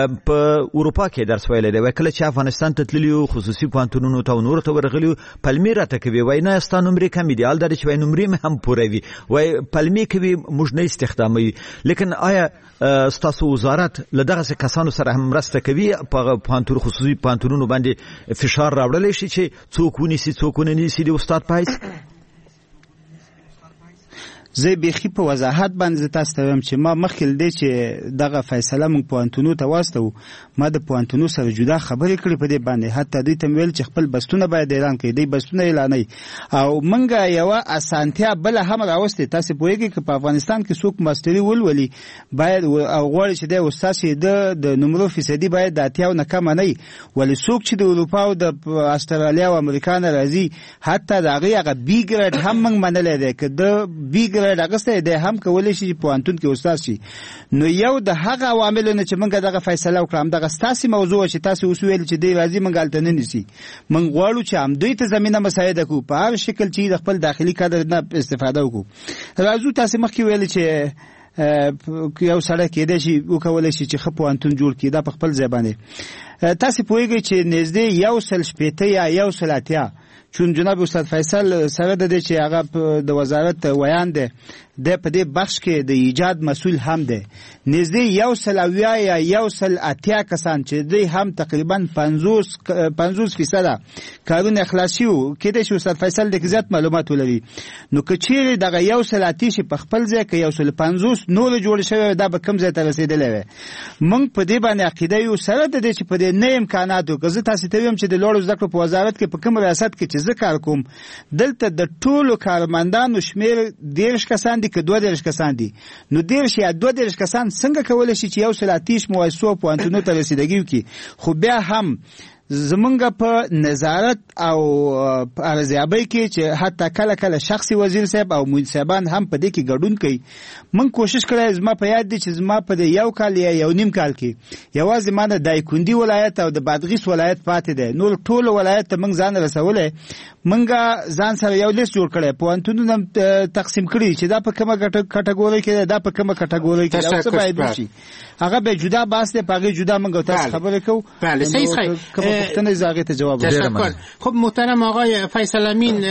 په اروپا کې درس ویلی دی، کله چې افغانستان ته تللی خصوصي پوهنتونونو ته نور ته ورغلی پلمې راته کوي، وایي نه ستا نمرې کمې دي، حال دا چې وایي نمرې مې هم پوره وي، وایي پلمې کوي موږ نه استخداموي. لیکن آیا ستاسو وزارت له دغسې کسانو سره هم مرسته کوي په پوهنتون خصوصي پوهنتونونو باندې فشار راوړلی شي چې څوک ونیسي څوک ونه نیسي د استاد په حیث؟ زه بيخي په وضاحت باندې تاسو ته وایم چې ما مخکې دی چې دغه فیصله مونږ پوهنتونو ته واستو، ما د پوهنتونو سره جدا خبرې کړې په دې باندې، حتی دوی ته ویل چې خپل بستونه باید اعلان کړي، دوی بستونه اعلانوي. او مونږ یو اسانتیا بل هم راوستي. تاسو پوهیږئ چې په افغانستان کې څوک ماستری ولولي باید او غواړي چې د استاد شي د نمرو فیصدي باید د اتیا نه کم نه وي، ولې څوک چې د اروپا او د استرالیا او امریکا نه راځي حتی د هغه هغه بی ګریډ هم موږ منلې ده چې د بی ګریډ هغه څه ده هم کولای شي په انتون کې استاد شي. نو یو د هغه عواملونه چې موږ دغه فیصله وکړم دغه ستاسو موضوع چې تاسو اوس ویل چې دی راځي موږ الته نه نسی، موږ غواړو چې هم دوی ته زمينه مساعده کو په هر شکل چې د خپل داخلي کادر نه استفاده وکړو. راځو تاسو مخکې ویل چې یو سړی کېدای شي وکولای شي چې خپل انتون جوړ کړي دا په خپل ځای باندې. تاسو پوهیږئ چې نږدې یو سل شپېته یا یو سل اتیا چون جناب استاد فیصل سره د چې هغه د وزارت ویان ده د په دې بخش کې د ایجاد مسول هم ده، نږدې یو سل اویا یا یو سل اتیا کسان چې دوی هم تقریبا پنځوس پنځوس فیصد کارونه اخلاصي وو کېدای شي استاد فیصل د زیات معلومات ولري. نو که چیرې دغه یو سل اتیا شي په خپل ځای کې یو سل پنځوس نور جوړ شوی دا به کم ځای ته رسیدلی وي. موږ په دې باندې عقیده یو سره د دې چې په دې نه امکاناتو که زه تاسو ته ویم چې د لوړو زده کړو په وزارت کې په کوم ریاست کې چې زه کار کوم دلته د ټولو کارمندانو شمیر دیرش کسان دي که دوه دیرش کسان دي، نو دیرش یا دوه دیرش کسان څنګه کولی شي چې یو سل اتیش مؤسسو پوهنتونو ته رسیدګي وکړي. خو بیا هم زمونږ په نظارت او ارزیابۍ کې چې حتی کله کله شخصي وزیر صاحب او معین صاحبان هم په دې کې ګډون کوي. من کوشش کړی زما په یاد دي چې زما په یو کال یا یو نیم کال کې یوازې ما د دایکندي ولایت او د بادغیس ولایت پاتې دی، نور ټول ولایت ته موږ ځان رسولی. موږ ځان سره یو لیست جوړ کړی، پوهنتونونه تقسیم کړي چې دا په کومه کټګورۍ کې دا په کومه کټګورۍ کې دا څه باید وشي، هغه به جدا بحث دی، په هغې جدا موږ تاسو خبرې کوو. بله صحیح صحیح پوښتنه زاغه ته جواب بدم. خب محترم آقای فیصل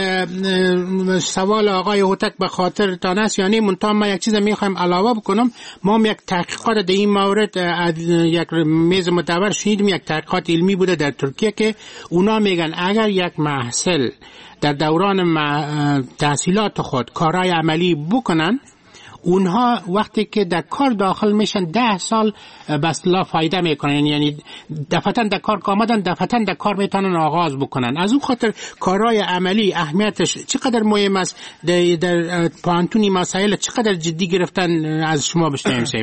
امین، سوال آقای هوتک به خاطر تان است یعنی منتها ما یک چیز میخوایم علاوه بکنم. ما هم یک تحقیقات در این مورد یک میز مدور شنیدیم، یک تحقیقات علمی بوده در ترکیه که اونا میگن اگر یک محصل در دوران تحصیلات خود کارهای عملی بکنن اونها وقتی که در کار داخل میشن ده سال به اصطلاح فایده میکنن، یعنی دفعتاً در کار آمدن دفعتاً در کار میتونن آغاز بکنن. از اون خاطر کارهای عملی اهمیتش چقدر مهم است در, در پوهنتونی مسائل چقدر جدی گرفتن از شما بشنویم صاحب.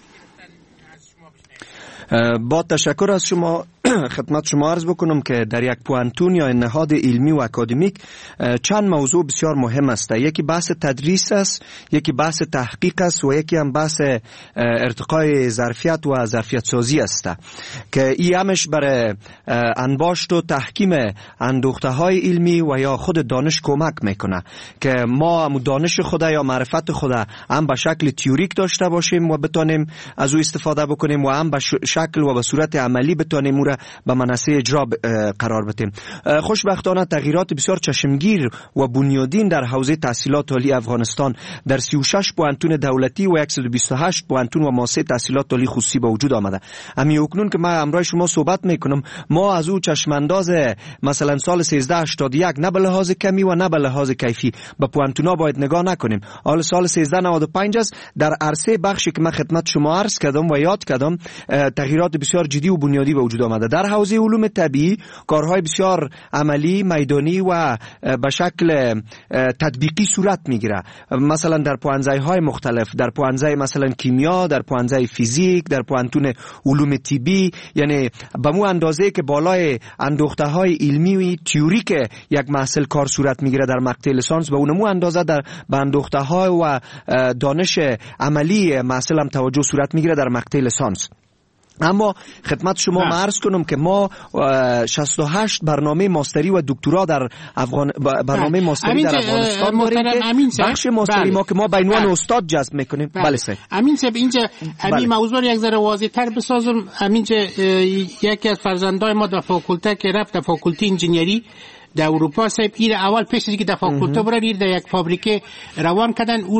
با تشکر از شما خدمت شما عرض بکنم که در یک پوهنتون یا نهاد علمی و اکادمیک چند موضوع بسیار مهم است. یکی بحث تدریس است، یکی بحث تحقیق است و یکی هم بحث ارتقای ظرفیت و ظرفیت سازی است که این همش برای انباشت و تحکیم اندوخته های علمی و یا خود دانش کمک میکنه که ما دانش خود یا معرفت خود هم به شکل تیوریک داشته باشیم و بتانیم از او استفاده بکنیم و هم به شکل و به صورت عملی بتانیم او را به منصه اجرا قرار بدیم. خوشبختانه تغییرات بسیار چشمگیر و بنیادین در حوزه تحصیلات عالی افغانستان در سی و شش پوهنتون دولتی و صد و بیست و هشت پوهنتون و مؤسسه تحصیلات عالی خصوصی به وجود آمده. امی اکنون که من امروز شما صحبت میکنم ما از او چشمانداز مثلا سال سیزده هشتاد و یک نه به لحاظ کمی و نه به لحاظ کیفی به پوهنتونا باید نگاه نکنیم. حال سال سیزده نود و پنج است در عرصه بخشی که من خدمت شما عرض کردم و یاد کردم تغییرات بسیار جدی و بنیادی به وجود آمده. در حوزه علوم طبیعی کارهای بسیار عملی میدانی و به شکل تطبیقی صورت میگیره، مثلا در پوهنځای‌های مختلف، در پوهنځای مثلا کیمیا، در پوهنځای فیزیک، در پوهنتون علوم طبی، یعنی به مو اندازه که بالای اندوخته‌های علمی و تئوریک یک محصل کار صورت میگیره در مقطع لیسانس به اونمو اندازه در به اندوخته‌ها و دانش عملی محصل هم توجه صورت میگیره در مقطع لیسانس. اما خدمت شما عرض کنم که ما شصت و هشت برنامه ماستری و دکترا در افغان برنامه ماستری در افغانستان داریم که بخش ماستری ما که ما به عنوان استاد جذب میکنیم. بله سر امین صاحب اینجا همین موضوع یک ذره واضح تر بسازم. همینجا یکی از فرزندای ما در فاکولته که رفت در فاکولته انجینیری در اروپا صاحب این اول پیش از که در فاکولته برن در یک فابریکه روان کردن او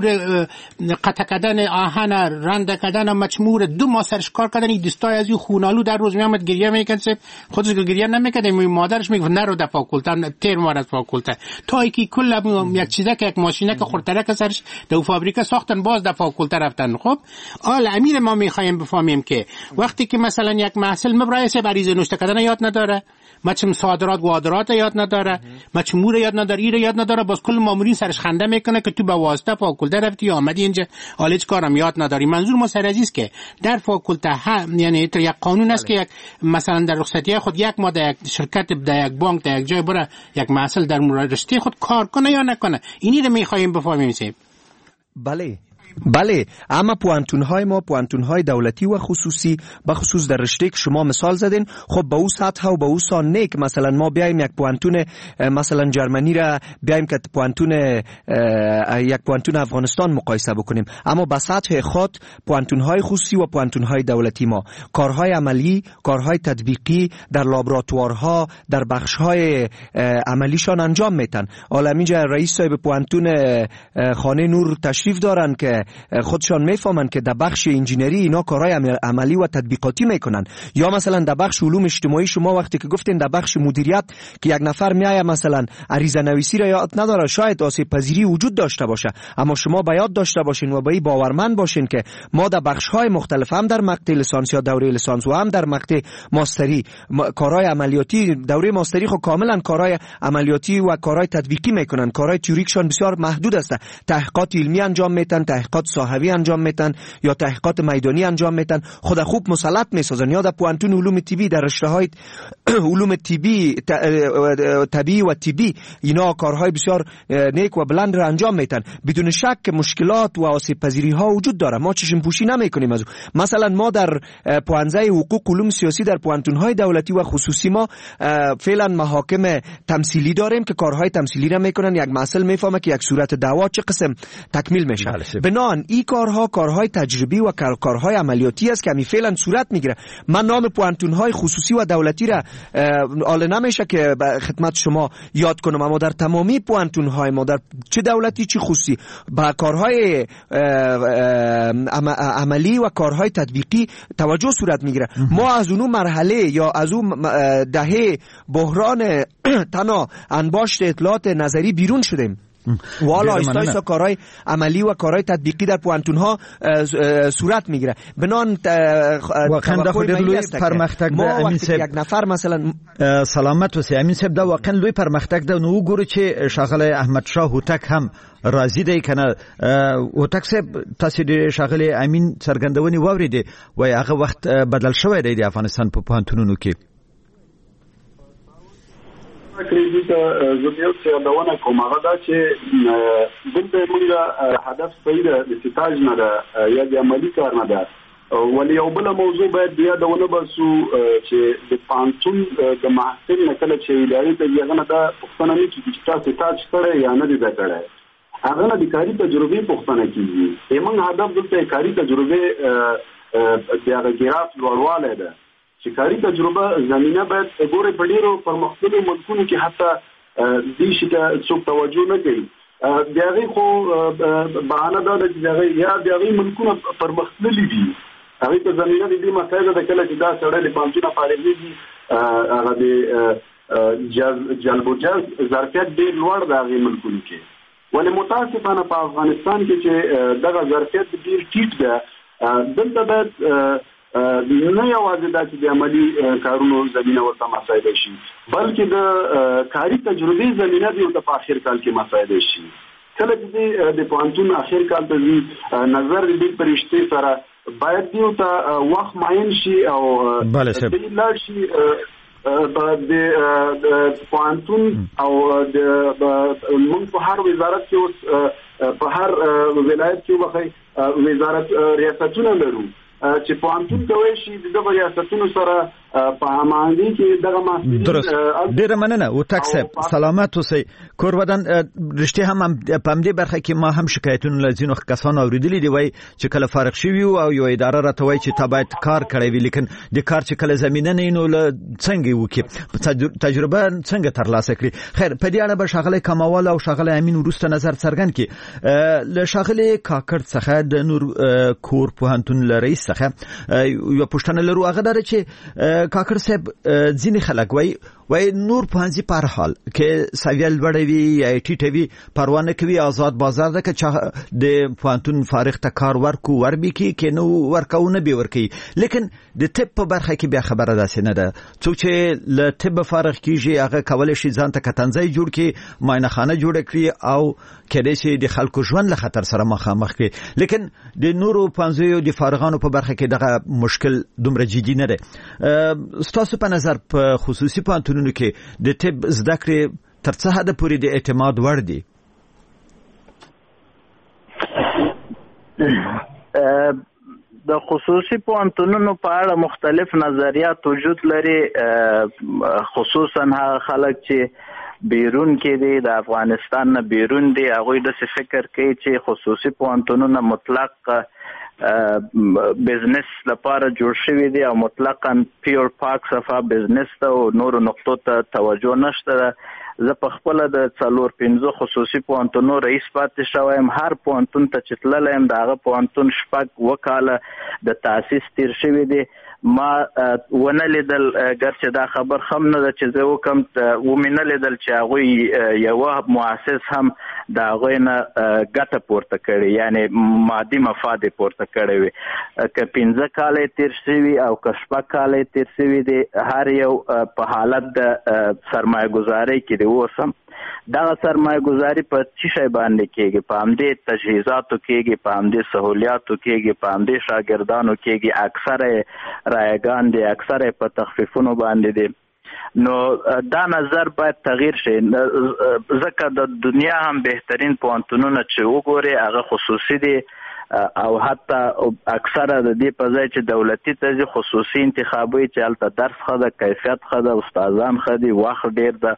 قطع کردن آهن رنده کردن مچمور دو ماه سرش کار کردن. این دستای از این خونالو در روز میامد گریه میکرد صاحب، خودش گریه نمیکرد، مادرش میگفت نرو در فاکولته تیر مارد فاکولته تا اینکه کل یک چیزه که یک ماشینه که خورترک سرش در فابریکه ساختن باز در فاکولته رفتن. خب حالا امیر ما میخوایم بفهمیم که وقتی که مثلا یک محصل مبرایسه بریزه نوشته کردن یاد نداره، مچم صادرات و واردات یاد نداره، مچم مور یاد نداره، ایره یاد نداره، باز کل مامورین سرش خنده میکنه که تو به واسطه فاکولته رفتی آمدی اینجا حالا هیچ کارم یاد نداری. منظور ما سر عزیز که در فاکولته ها یعنی یک قانون است که یک مثلا در رخصتی خود یک ما در یک شرکت در یک بانک در یک جای بره یک محصل در رشته خود کار کنه یا نکنه، اینی رو میخوایم بفهمیم سیب. بله بله، اما پوانتون های ما پوانتون های دولتی و خصوصی به خصوص در رشته که شما مثال زدین، خب به اون سطح و به اون سانه که مثلا ما بیایم یک پوانتون مثلا جرمنی را بیایم که پوانتون یک پوانتون افغانستان مقایسه بکنیم، اما به سطح خود پوانتون های خصوصی و پوانتون های دولتی ما کارهای عملی، کارهای تطبیقی در لابراتوارها در بخش های عملیشان انجام میتن. حالا اینجا رئیس صاحب پوانتون خانه نور تشریف دارن که خودشان میفهمن که در بخش انجینری اینا کارهای عملی و تطبیقاتی میکنن، یا مثلا در بخش علوم اجتماعی شما وقتی که گفتین در بخش مدیریت که یک نفر میایه مثلا عریضه نویسی را یاد نداره، شاید آسیب پذیری وجود داشته باشه، اما شما باید داشته باشین و به باورمند باشین که ما در بخش های مختلف هم در مقطع لیسانس یا دوره لیسانس و هم در مقطع ماستری کارهای عملیاتی، دوره ماستری خو کاملا کارهای عملیاتی و کارهای تطبیقی میکنن، کارهای تئوریکشون بسیار محدود است، تحقیقات علمی انجام میتن، تحقیقات صحوی انجام میتن یا تحقیقات میدانی انجام میتن، خود خوب مسلط میسازن. یا در پوانتون علوم طبی در رشته های علوم طبی طبی و طبی اینا کارهای بسیار نیک و بلند را انجام میتن. بدون شک مشکلات و آسیب پذیری ها وجود داره، ما چشم پوشی نمیکنیم از اون. مثلا ما در پوانزه حقوق علوم سیاسی در پوانتون های دولتی و خصوصی ما فعلا محاکم تمثیلی داریم که کارهای تمثیلی را میکنن، یک محصل میفهمه که یک صورت دعوا چه قسم تکمیل میشه. بنان این کارها کارهای تجربی و کارهای عملیاتی است که می فعلا صورت میگیره. من نام پوانتون های خصوصی و دولتی را آله نمیشه که خدمت شما یاد کنم، اما در تمامی پوانتون های ما در چه دولتی چه خصوصی با کارهای عملی و کارهای تطبیقی توجه صورت میگیره. ما از اون مرحله یا از اون دهه بحران تنها انباشت اطلاعات نظری بیرون شدیم. والا آیستا آیستا کارهای عملی و کارهای تطبیقی در پوانتون ها صورت میگیره. بنان واقعا دا خود لوی پرمختگ ده امین صاحب یک نفر مثلا سلامت وسی امین صاحب دا واقعا لوی پرمختگ ده. نو ګورو چې شاغله احمد شاه هوتک هم راضی دی کنه. هوتک صاحب تاسو د شاغله امین څرګندونې واوریدې و هغه وخت بدل شوی دی د افغانستان په پوهنتونونو کې. کریدي ته زه یو څه دونه کوم هغه دا چې دلته موږ هدف صحیح د استاج نه ده یا د عملی کار نه ده. ولی یو بل موضوع باید بیا دونه بسو چې د پانتون د محصل نه کله چې ادارې ته یې نه ده پښتنه نه چې تاسو استاج کړی یا نه دی کړی، هغه نه د کاری تجربه پښتنه کیږي. زموږ هدف دلته کاری تجربه د هغه ګراف لوړواله ده چې کاری تجربه زمينه باید وګوره په ډیرو پرمختللو ملکونو کې حتی دې شي ته څوک توجه نه کوي. دغه خو بهانه دا د دغه یا دغه ملکونو پرمختللي دي، هغه ته زمينه دې مسایل د کله چې دا سره له پانځونه فارغيږي هغه د جلب او جذب ظرفیت ډیر لوړ د هغه ملکونو کې، ولې متاسفانه په افغانستان کې چې دغه ظرفیت ډیر ټیټ ده. دلته باید نه یوازې دا چې د عملی کارونو زمينه ورته مساعده شي، بلکې د کاری تجربه زمينه دی ورته په اخر کال کې مساعده شي. کله چې د پوهنتون اخر کال ته نظر دې پرشته سره باید دی ورته وخت معین شي او د لاړ شي د پوهنتون او د موږ په هر وزارت کې اوس په هر ولایت کې وخت وزارت ریاستونه لرو چې پوهنتون کوي شي د ریاستونو سره په هماهنګي کې دغه محصلین درست ډیره مننه او تک صاحب سلامت اوسئ. کور ودان رښتیا هم په همدې برخه کې ما هم شکایتونه له ځینو کسانو اوریدلي دي وای چې کله فارغ شوي او یو اداره راته وای چې تا باید کار کړی وي، لیکن د کار چې کله زمینه نه نو له څنګه وکړي تجربه څنګه ترلاسه کړي. خیر په دې اړه به ښاغلی کماوال او ښاغلی امین وروسته نظر څرګند کړي. له ښاغلي کاکړ څخه د نور کور پوهنتون له رئیس څخه یو پوښتنه لرو. هغه دا چې کاکړ صاحب ځینې خلک وای وای نور پوهنځي په هر حال کې سویه لوړه وي یا ټیټه وي پروا نه کوي، آزاد بازار ده که د پوهنتون فارغ ته کار ورکو وربي کې کې نو ورکو نه به ورکي. لیکن د طب په برخه کې بیا خبره داسې نه ده. څوک چې له طب فارغ کیږي هغه کولای شي ځان ته کتنځي جوړ کړي، معاینه خانه جوړ کړي او کله چې د خلکو ژوند له خطر سره مخامخ کړي. لیکن د نورو پوهنځیو د فارغانو په برخه کې دغه مشکل دومره جدي نه ده. ستاسو په نظر په خصوصي پوهنتونونو کې د طب زده کړې تر څه حد پورې د اعتماد وړ دي؟ د خصوصي پوهنتونونو په اړه مختلف نظریات وجود لري، خصوصا هغه خلک چې بیرون کې دي، د افغانستان نه بیرون دي. هغوی داسې فکر کوي چې خصوصي پوهنتونونه مطلق بزنس لپاره جوړ شوی دی او مطلقاً پیور پاک صفا بزنس ته او نورو نقطو ته توجه نشته. زه په خپل د څلور پنځه خصوصي پوهنتونو رئیس پاتې شوم. هر پوهنتون ته چې تللی یم د هغه پوهنتون شپږ اوه کاله د تاسیس تیر شوي دي. ما ونه لیدل، ګرچې دا خبر هم نه ده چې زه وکم، ومې نه لیدل چې هغوی یوه مؤسس هم د هغوی نه ګټه پورته کړې، یعنې مادي مفاد یې پورته کړی وي. که پنځه کاله یې تیر شوي او که شپږ کاله یې تیر شوي دي، هر یو په حالت د سرمایه ګزارۍ کې دی. اوس هم دغه سرمایه گذاری په څه شی باندې کېږي؟ په همدې تجهیزاتو کېږي، په همدې سهولیاتو کېږي، په همدې شاګردانو کېږي. اکثره رایګان دي، اکثره په تخفیفونو باندې دي. نو دا نظر باید تغییر شي، ځکه د دنیا هم بهترین پوهنتونونه چې وګوري هغه خصوصي دي او حتی اکثره د دې په ځای چې دولتي ته ځي خصوصي انتخابوي چې هلته درس ښه ده، کیفیت ښه ده، استادان ښه دي، وخت ډېر ده،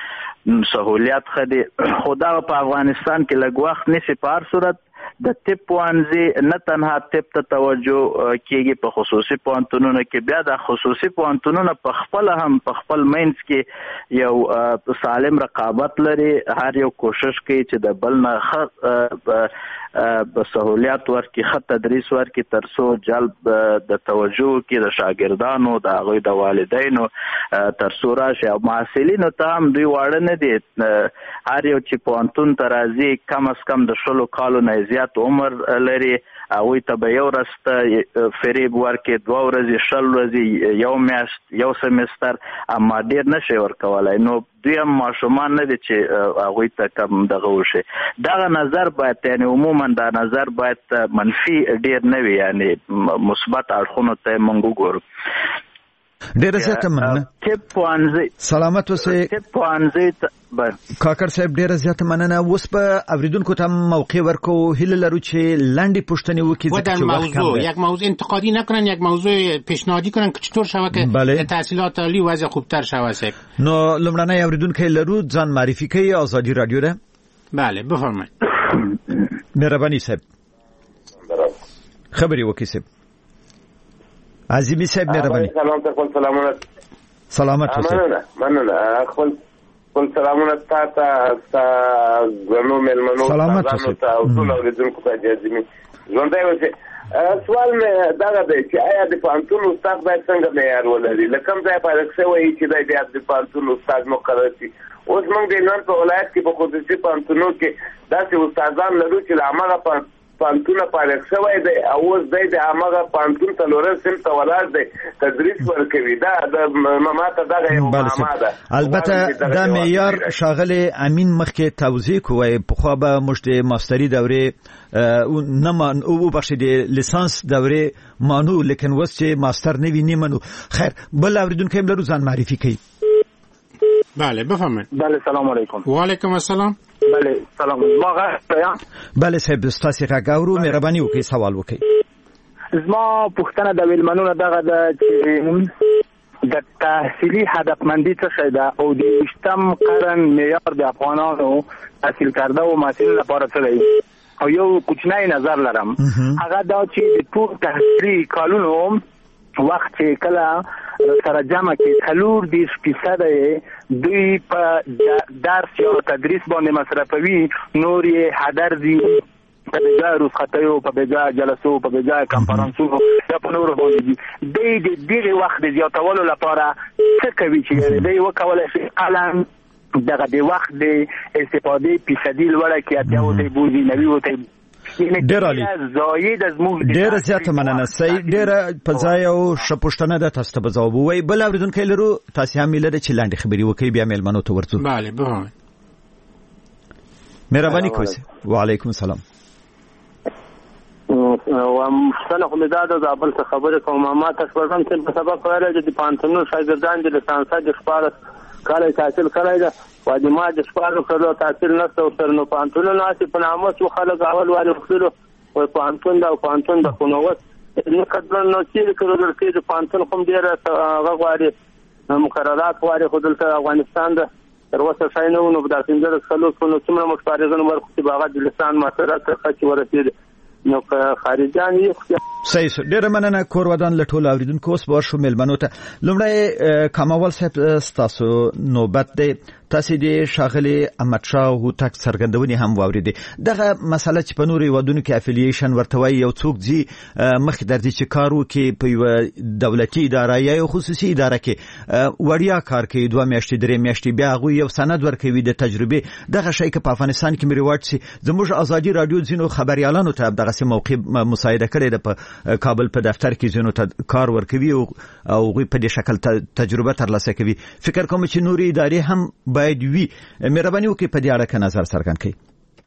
سهولیات ښه دي. خو دا په افغانستان کې لږ وخت نیسي. په هر صورت د طب پوهنځي نه تنها طب ته توجه کېږي په خصوصي پوهنتونونو کې، بیا د خصوصي پوهنتونونه په خپله هم په خپل منځ کې یو سالم رقابت لري. هر یو کوشش کوي چې د بل نه ښه سهولیات ورکړي، ښه تدریس ورکړي، تر څو جلب د توجه کې د شاګردانو د هغوی د والدینو تر څو راشي. او محصلینو ته هم دوی واړه نه دي. هر یو چې پوهنتون ته راځي کم از کم د شلو کالو نه زیات عمر لري، هغوی ته به یو ورځ ته فریب ورکړي، دوه ورځې، شل ورځې، یو میاشت، یو سمستر، اما ډېر نشي ورکولی. نو دوی هم ماشومان نه دي چې هغوی ته کم دغه وشي. دغه نظر باید، یعنې عموما دا نظر باید منفي ډېر نه وي، یعنې مثبت اړخونو ته یې موږ وګورو. ډیره زیاته مننه. طب پوهنځي سلامت اوسئ. طب پوهنځي کاکړ صاحب ډیره زیاته مننه. اوس به اوریدونکو ته موقع ورکو، هیله لرو چې لنډې پوښتنې وکړي ځکه چې وخت کم دی. یک موضوع انتقادی نکنن، یک موضوع پیشنهادی کنن که چطور شوه که تحصیلات عالی وضع خوبتر شوه. نو لمړنی اوریدونکی لرو، ځان معرفي کوي. آزادی رادیو ده. بله بفرمایید. مهرباني صاحب خبري وکړئ صاحب. عظیمی صاحب مهرباني. سلام ته خپل سلامونه. سلامت اوسئ. مننه مننه خپل خپل سلامونه تاسو ته غنو ملمنو تاسو ته او ټول اوریدونکو ته عظیمی ژوندۍ اوسئ. سوال مې دا دی چې آیا د پوهنتون استاد باید څنګه معیار ولري؟ له کوم ځای فارغ شوی چې دی بیا د پوهنتون استاد مقرر شي؟ اوس موږ د نن په ولایت کې په خصوصي پوهنتونونو کې داسې استادان لرو چې د هماغه پوهنتونه فارغ شوی دی او اوس دی د هماغه پوهنتون څلورم صنف ته ولاړ دی، تدریس ورکوي. دا د ماته دغه یو معما ده. البته دا معیار ښاغلی امین مخکې توضیح کوی. پخوا به موږ د ماستري دورې نه وبخښئ د لیسانس دورې مانو، لیکن اوس چې ماستر نه وي نه منو. خیر بل اورېدونکی هم لرو، ځان معرفي کوي. بله بفرمایید. بله سلام علیکم. و علیکم السلام. بله سلام. ما غواړم بله صاحب ستاسو غږ اورو، مهرباني وکړئ سوال وکړئ. زما پوښتنه د ویلمنو دغه د تحصیلي هدفمندي څه شی ده او د یویشتم قرن معیار د افغانانو تحصیل کرده او محصلینو لپاره څه دی. او یو کوچنی نظر لرم هغه دا چې د ټول تحصیلي کالونو وخت چې کله سره جمع کې څلور دېرش فیصده دوی په درس یا تدریس باندې مصرفوي، نور یې هدر دي په بجای رخصتیو، په بجای جلسو، په بجای کنفرانسونو یا په نورو باندې دي. دوی د دغې وخت د زیاتولو لپاره څه کوي چې دوی وکولی شي الان دغه د وخت د استفادې فیصدي لوړه کړي، اتیاو ته یې بوځي، نوي ته یې ډیره زیاته مننه. صحیح، ډیره په ځای او ښه پوښتنه ده، تاسو ته به ځواب ووایي. بل اورېدونکی لرو، تاسې هم هیله ده چې لنډې خبرې وکړئ، بیا مېلمنو ته ورځو. بله بفرمایئ. مهرباني کوئ. وعلیکم السلام. ومستنه خو مې دا ده زابل څخه خبرې کوم. ما ته شپږم صنف په سبق ویلی چې د پوهنتونونو شاګردان د لیسانسه د شپاړس کاله تحصیل کړی ده، واجب ما د شپږو کالو تحصیل نشته ورسره. نو پوهنتونونه هسې په ناموس و خلک اول وارې غوښتلو وایي پوهنتون ده او پوهنتون ده، خو نو اوس نه کتل نو چیرې کړو لړکۍ د پوهنتون خو هم ډېره هغه غواړي مقررات غواړي، خو دلته افغانستان ده تر اوسه شی نه و. نو دا پنځلس څلور کلونو څومره موږ فارغان ورکړو چې به هغه د لیسان مقررات تر خچې ورسېږي. نو که خارجان یې صحیح شو. ډیره مننه. کور ودان له ټولو اوریدونکو. اوس به ورشو مېلمنو ته. لومړی کاموال صاحب ستاسو نوبت دی. تاسې د ښاغلي احمدشاه هوتک څرګندونې هم واورېدې. دغه مسله چې په نورو هېوادونو کې افیلیشن ورته وایي، یو څوک ځي مخکې درځي چې کار وکړي په یوه دولتي اداره یا یو خصوصي اداره کې، وړیا کار کوي، دوه میاشتې درې میاشتې، بیا هغوی یو سند ورکوي د تجربې. دغه شی که په افغانستان کې مې رواج شي، زموږ ازادي راډیو ځینو خبریالانو ته دغسې موقع مساعده کړې ده، په کابل په دفتر کې ځینو ته کار ورکوي او هغوی په دې شکل تجربه ترلاسه کوي. فکر کوم چې نورې ادارې هم باید وي. مهرباني وکړئ په دې اړه که نظر څرګند کړئ.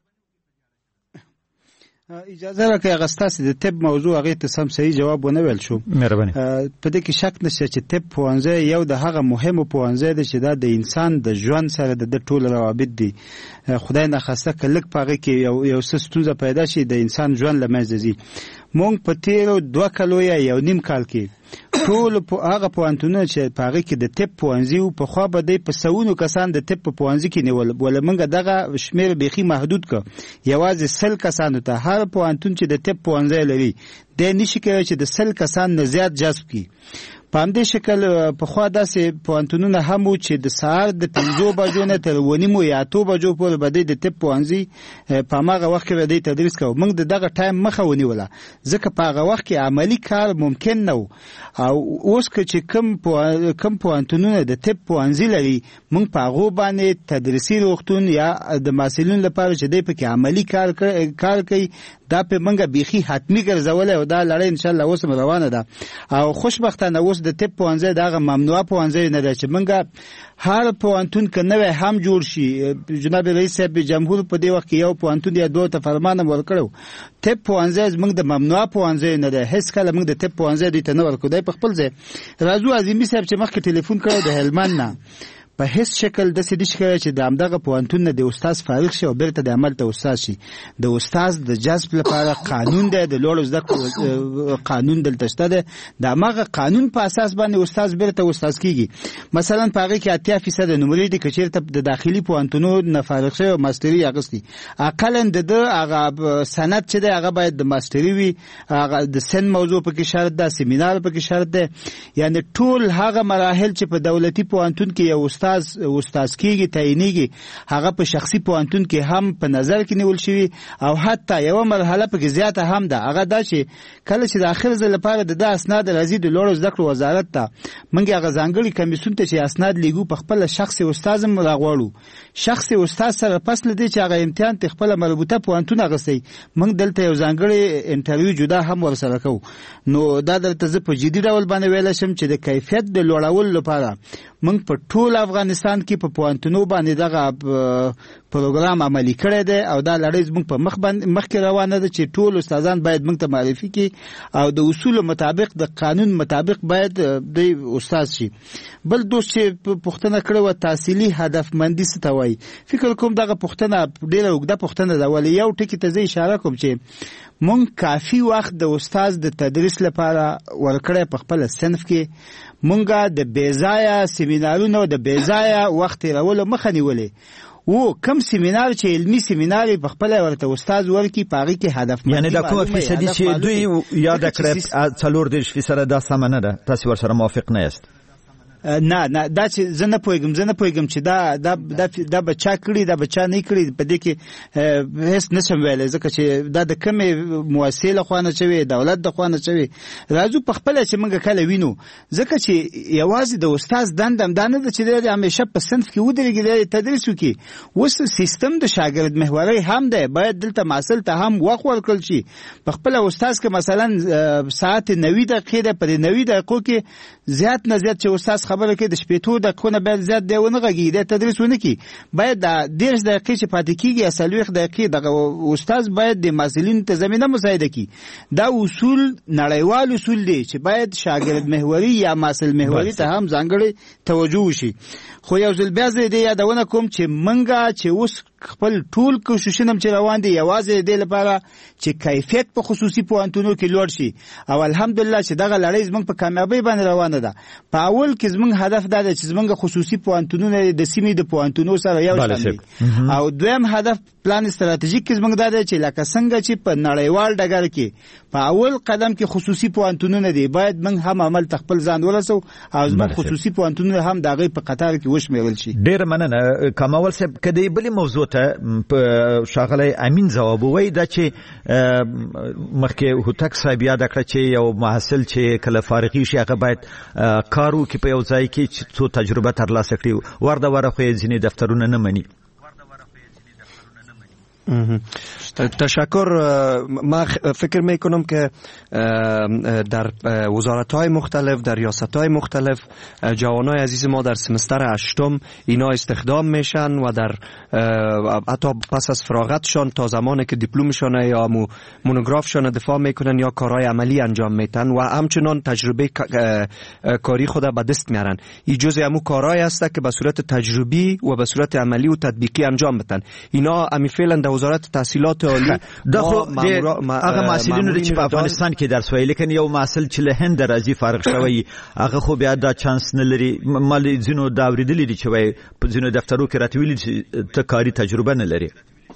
اجازه راکړئ هغه ستاسې د طب موضوع هغې ته سم صحیح جواب ونه ویل شو. مهرباني. په دې کې شک نشته چې طب پوهنځی یو د هغه مهمو پوهنځی دی چې دا د انسان د ژوند سره د ده ټول روابط دي. خدای ناخواسته که لږ په هغې کې یو یو څه ستونزه پیدا شي، د انسان ژوند له منځه ځي. مونږ په تیرو دوه کالو یا یو نیم کال کې ټول هغه پوهنتونونه چې په هغې کې د طب پوهنځي و، پخوا به دی په سوونو کسان د طب په پوهنځي کې نیول، ولې موږ دغه شمېر بیخي محدود کړ، یوازې سل کسانو ته. هر پوهنتون چې د طب پوهنځی لري دی نشي کولی چې د سل کسان نه زیات جذب کړي. په همدې شکل پخوا داسې پوهنتونونه هم وو چې د سهار د پنځو بجو نه تر اوه نیمو یا اتو بجو پورې به دی د طب پوهنځي په هماغه وخت کې به دی تدریس کوو. موږ د دغه ټایم مخه ونیوله، ځکه په هغه وخت کې عملي کار ممکن نه و. او اوس که چې کوم کوم پوهنتونونه د طب پوهنځي لري، موږ په هغو باندې تدریسي روغتون یا د محصلینو لپاره چې دی پکې عملي کار کار کوي، دا په منګه بیخي حتمی ګرځولې او دا لړۍ انشاءالله اوس روانه ده. او خوشبختانه اوس د طب پوهنځی دغه ممنوعه پوهنځی نه ده چې منګه هر پوهنتون که نوی هم جوړ شي. جناب رئیس صاحب جمهور په دې وخت کې یو پوهنتون یا دوه ته فرمان هم ورکړو. طب پوهنځی زموږ د ممنوعه پوهنځی نه ده، هېڅ کله موږ د طب پوهنځی دوی ته نه ورکړو. دی په خپل ځای راځو عظیمي صاحب چې مخکې ټلیفون کړی د هلمند نه، په هیڅ شکل داسې نشي کولی چې د همدغه پوهنتون نه د استاد فارغ شي او بیرته د عمل ته استاد شي. د استاد د جذب لپاره قانون دی، د لوړو زده کړو قانون دلته شته دی. د هماغه قانون په اساس باندې استاد بیرته استاد کیږي. مثلا په هغې کې اتیا فیصده نمرې دي که چېرته د داخلي پوهنتونو نه فارغ شوی او ماسټري اخیستي، اقلا د ده هغه سند چې دی هغه باید د ماسټري وي. هغه د سن موضوع پکې شرط ده، سیمینار پکې شرط ده. یعنې ټول هغه مراحل چې په دولتي پوهنتون کې یو استاد استاد کېږي تعینېږي، هغه په شخصي پوهنتون کې هم په نظر کې نیول شوي. او حتی یوه مرحله پکې زیاته هم ده، هغه دا چې کله چې د آخر ځل لپاره د ده اسناد راځي د لوړو زده کړو وزارت ته، موږ هغه ځانګړي کمیسیون ته چې اسناد لیږو په خپله شخصي استاد هم راغواړو. شخصي استاد سره پس له دې چې هغه امتحان ته خپله مربوطه پوهنتون اخیستی، موږ دلته یو ځانګړی انټرویو جدا هم ورسره کوو. نو دا درته زه په جدي ډول باندې ویلی شم چې د کیفیت د لوړولو لپاره موږ په ټول افغانستان افغانستان کې په پوهنتونو باندې دغه پروګرام عملی کړی دی او دا لړۍ زموږ په مخ باندې مخکې روانه ده چې ټول استادان باید موږ ته معرفي کړي او د اصولو مطابق د قانون مطابق باید د استاد شي. بل دوست چې پوښتنه کړې وه تحصیلي هدفمندي څه ته وایي، فکر کوم دغه پوښتنه ډېره اوږده پوښتنه ده، ولې یو ټکي ته زه اشاره کوم چې مونږ کافي وخت د استاد د تدریس لپاره ورکړی په خپل صنف کې، مونږه د بېځایه سیمینارونو د بېځایه وخت تېرولو مخه نیولې و کم سیمینار چې علمي سیمینار په خپل ورته استاد ورکی پاغي کې هدف مند، یعنی دا کومه فیصدي چې دوی یاد کړی څلور دېرش فیصده دا سمه نه ده، تاسو ورسره موافق نه یاست؟ نه نه دا چې زه نه پوهېږم زه نه پوهېږم چې دا دا دا به چا کړي دا به چا نه کړي، په دې کې هېڅ نشم ویلی ځکه چې دا د کومې مؤسسې لخوا نه شوې، دولت د خوا نه شوې. راځو په خپله چې موږ کله وینو، ځکه چې یوازې د استاد دنده همدا نه ده چې دی همیشه په صنف کې ودرېږي دی تدریس وکړي. اوس سیستم د شاګرد محوري هم دی، باید دلته محصل ته هم وخت ورکړل شي. په خپله استاد که مثلا ساعت نوي دقیقې ده، په دې نوي دقیقو کې زیات نه زیات چې استاد خبره کې د شپېتو دقیقو باید زیات دی ونه غږیږي، دی تدریس ونه کړي. باید د دېرش دقیقې چې پاتې کېږي یا څلوېښت دقیقې دغه استاد باید د محصلینو ته زمینه مساعده کړي. دا اصول نړیوال اصول دی چې باید شاګرد محوري یا محصل محوري ته هم ځانګړې توجه وشي. خو یو ځل بیا زه دې یادونه کوم چې منګه چې اوس خپل ټول کوششونه چې روان دي یوازې دې لپاره چې کیفیت په خصوصي پوهنتونو کې لوړ شي، او الحمدلله چې دغه لړۍ زموږ په کامیابۍ باندې روانه ده. په اول کې زموږ هدف دا دی چې زموږ خصوصي پوهنتونونه د سیمې د پوهنتونو سره یو شان دي، او دویم هدف پلان استراتیژیک کې زموږ دا دی چې لکه څنګه چې په نړیوال ډګر کې په اول قدم کې خصوصي پوهنتونونه دي، باید موږ هم عمل خپل ځان ورسو او زموږ خصوصي پوهنتونونه هم دغه په قطار کې وشمیرل شي. ډېر مننه کمال صاحب. کدی بلې موضوع ته شاغلی امین ځواب وایي دا چې مخکې هوتک صاحب یاد کړه چې یو محصل چې کله فارغي شي هغه باید کار وکړي په یو ځای کې چې څو تجربه ترلاسه کړي، ورده وره خو یې ځینې دفترونه نه مني. تشکر. من فکر میکنم که در وزارت‌های مختلف، در ریاست‌های مختلف جوانای عزیز ما در سمستر هشتم اینا استخدام میشن و در حتی پس از فراغتشان تا زمانی که دیپلمشان یا مونوگرافشان دفاع میکنن یا کارهای عملی انجام میتن و همچنان تجربه کاری خود به دست میارن. این جزء همون کارهای است که به صورت تجربی و به صورت عملی و تطبیقی انجام بدن. اینا امی فعلا در وزارت تحصیلات عالی دا خو هغه محصلینو چې په افغانستان کې درس وایي، لیکن یو محصل چې له هند راځي فارغ شوی هغه خو بیا دا چانس نه لري. مال ځینو دا اورېدلي دي چې وایي په ځینو دفترو کې راته ویلي چې ته کاري تجربه نه لري.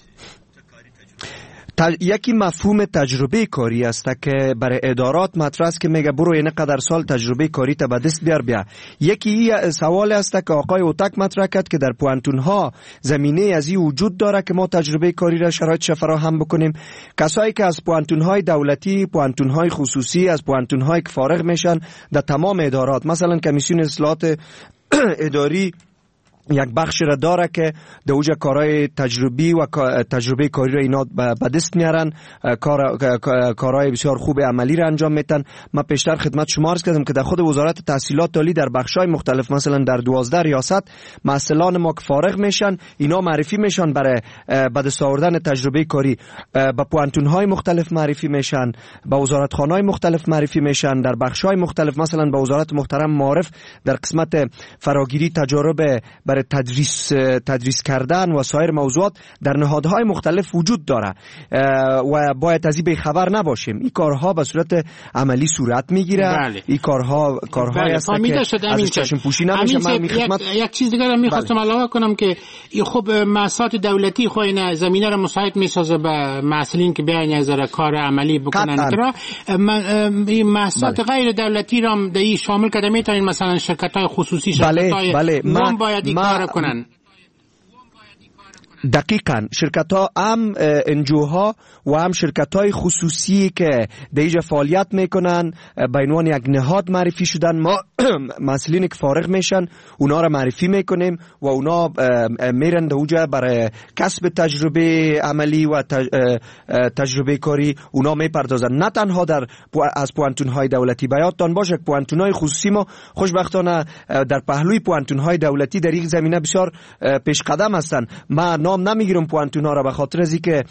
تج... یکی مفهوم تجربه کاری است که برای ادارات مطرح است که میگه برو این قدر سال تجربه کاری تا به دست بیار بیا. یکی سوال است که آقای اوتک مطرح کرد که در پوهنتون ها زمینه از این وجود داره که ما تجربه کاری را شرایطش فراهم بکنیم. کسایی که از پوهنتون های دولتی، پوهنتون های خصوصی، از پوهنتون های که فارغ میشن در تمام ادارات، مثلا کمیسیون اصلاحات اداری یک بخش را داره که در اوج کارهای تجربی و تجربه کاری را اینا به دست میارن، کار کارهای بسیار خوب عملی را انجام میتن. من پیشتر خدمت شما عرض کردم که در خود وزارت تحصیلات عالی در بخش‌های مختلف، مثلا در دوازده ریاست محصلان ما که فارغ میشن اینا معرفی میشن برای به دست آوردن تجربه کاری، به پوهنتون‌های مختلف معرفی میشن، به وزارتخانه‌های مختلف معرفی میشن، در بخش‌های مختلف مثلا به وزارت محترم معارف در قسمت فراگیری تجارب برای تدریس تدریس کردن و سایر موضوعات در نهادهای مختلف وجود داره و باید از این به خبر نباشیم. این کارها به صورت عملی صورت میگیره. بله. این کارها کارهایی است که از چشم پوشی نمیشه. من می خدمت یک چیز دیگه را می‌خواستم علاوه کنم که خب مؤسسات دولتی خو این زمینه را مساعد میسازه به مسئولین که بیان از کار عملی بکنن. کرا این مؤسسات غیر دولتی را در این شامل کرده میتونین، مثلا شرکت‌های خصوصی، شرکت‌های بله. بله. من باید این کار کنن. دقیقاً شرکت ها هم انجوها و هم شرکت های خصوصی که در اینجا فعالیت میکنن به عنوان یک نهاد معرفی شدن. ما مسئولین که فارغ میشن اونا را معرفی میکنیم و اونا میرن در اونجا برای کسب تجربه عملی و تجربه کاری اونا میپردازن. نه تنها در از پوانتون های دولتی. بیادتان باشه که پوانتون های خصوصی ما خوشبختانه در پهلوی پوانتون های دولتی در این زمینه بسیار پیش قدم هستن. ما نام نمیگیرم پوانتون ها را به خاطر از اینکه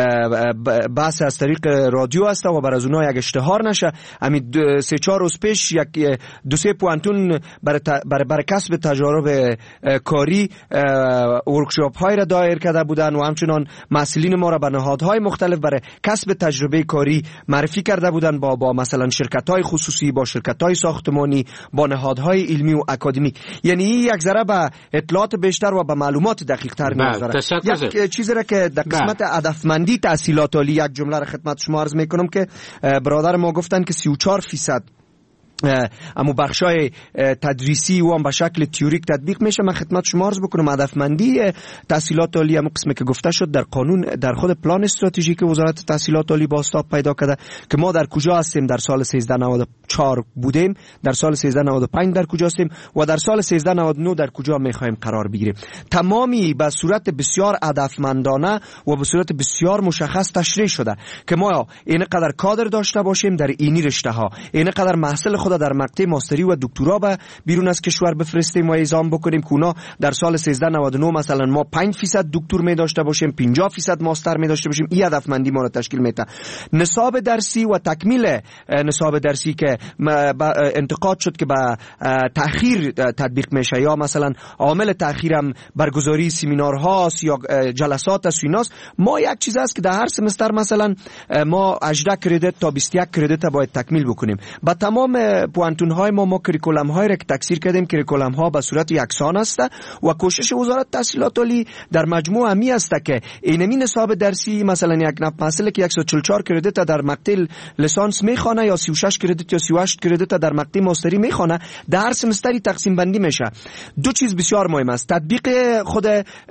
بحث از طریق رادیو است و بر از اونها یک اشتهار نشه. همین سه چهار روز پیش یک دو سه پوانتون برای برای بر کسب تجارب کاری ورکشاپ های را دایر کرده بودن و همچنان مسئولین ما را به نهادهای مختلف برای کسب تجربه کاری معرفی کرده بودن با با مثلا شرکت های خصوصی، با شرکت های ساختمانی، با نهادهای علمی و اکادمیک. یعنی یک ذره به اطلاعات بیشتر و به معلومات دقیق تر نیاز داره. یک چیزی را که در قسمت هدفمندی تحصیلات عالی یک جمله را خدمت شما عرض میکنم که برادر ما گفتن که سی و چهار فیصد اما بخشای تدریسی و هم به شکل تیوریک تطبیق میشه. من خدمت شما عرض بکنم هدفمندی تحصیلات عالی هم قسمی که گفته شد در قانون، در خود پلان استراتژیک وزارت تحصیلات عالی بازتاب پیدا کرده که ما در کجا هستیم. در سال سیزده نود و چهار بودیم، در سال سیزده نود و پنج در کجا هستیم و در سال سیزده نود و نه در کجا میخوایم قرار بگیریم. تمامی به صورت بسیار هدفمندانه و به صورت بسیار مشخص تشریح شده که ما اینقدر کادر داشته باشیم در اینی رشته ها، اینقدر محصل خود در مقطع ماستری و دکترا به بیرون از کشور بفرستیم و اعزام بکنیم که اونا در سال سیزده نود و نه مثلا ما پنج درصد دکتر می داشته باشیم، پنجاه درصد ماستر می داشته باشیم. این هدفمندی ما را تشکیل میده. نصاب درسی و تکمیل نصاب درسی که انتقاد شد که با تأخیر تطبیق میشه یا مثلا عامل تأخیر هم برگزاری سمینارهاست یا جلسات است. ما یک چیز است که در هر سمستر مثلا ما هجده کردیت تا بیست و یک کردیت باید تکمیل بکنیم. با تمام پوانتون های ما ما کریکولم های را که تکثیر کردیم، کریکولم ها به صورت یکسان است و کوشش وزارت تحصیلات عالی در مجموع همی است که اینمی نصاب درسی مثلا یک نفر مسئله که صد و چهل و چهار کردیت در مقطع لیسانس میخوانه یا سی و شش کردیت یا سی و هشت کردیت در مقطع ماستری میخوانه، در هر سمستری تقسیم بندی میشه. دو چیز بسیار مهم است: تطبیق خود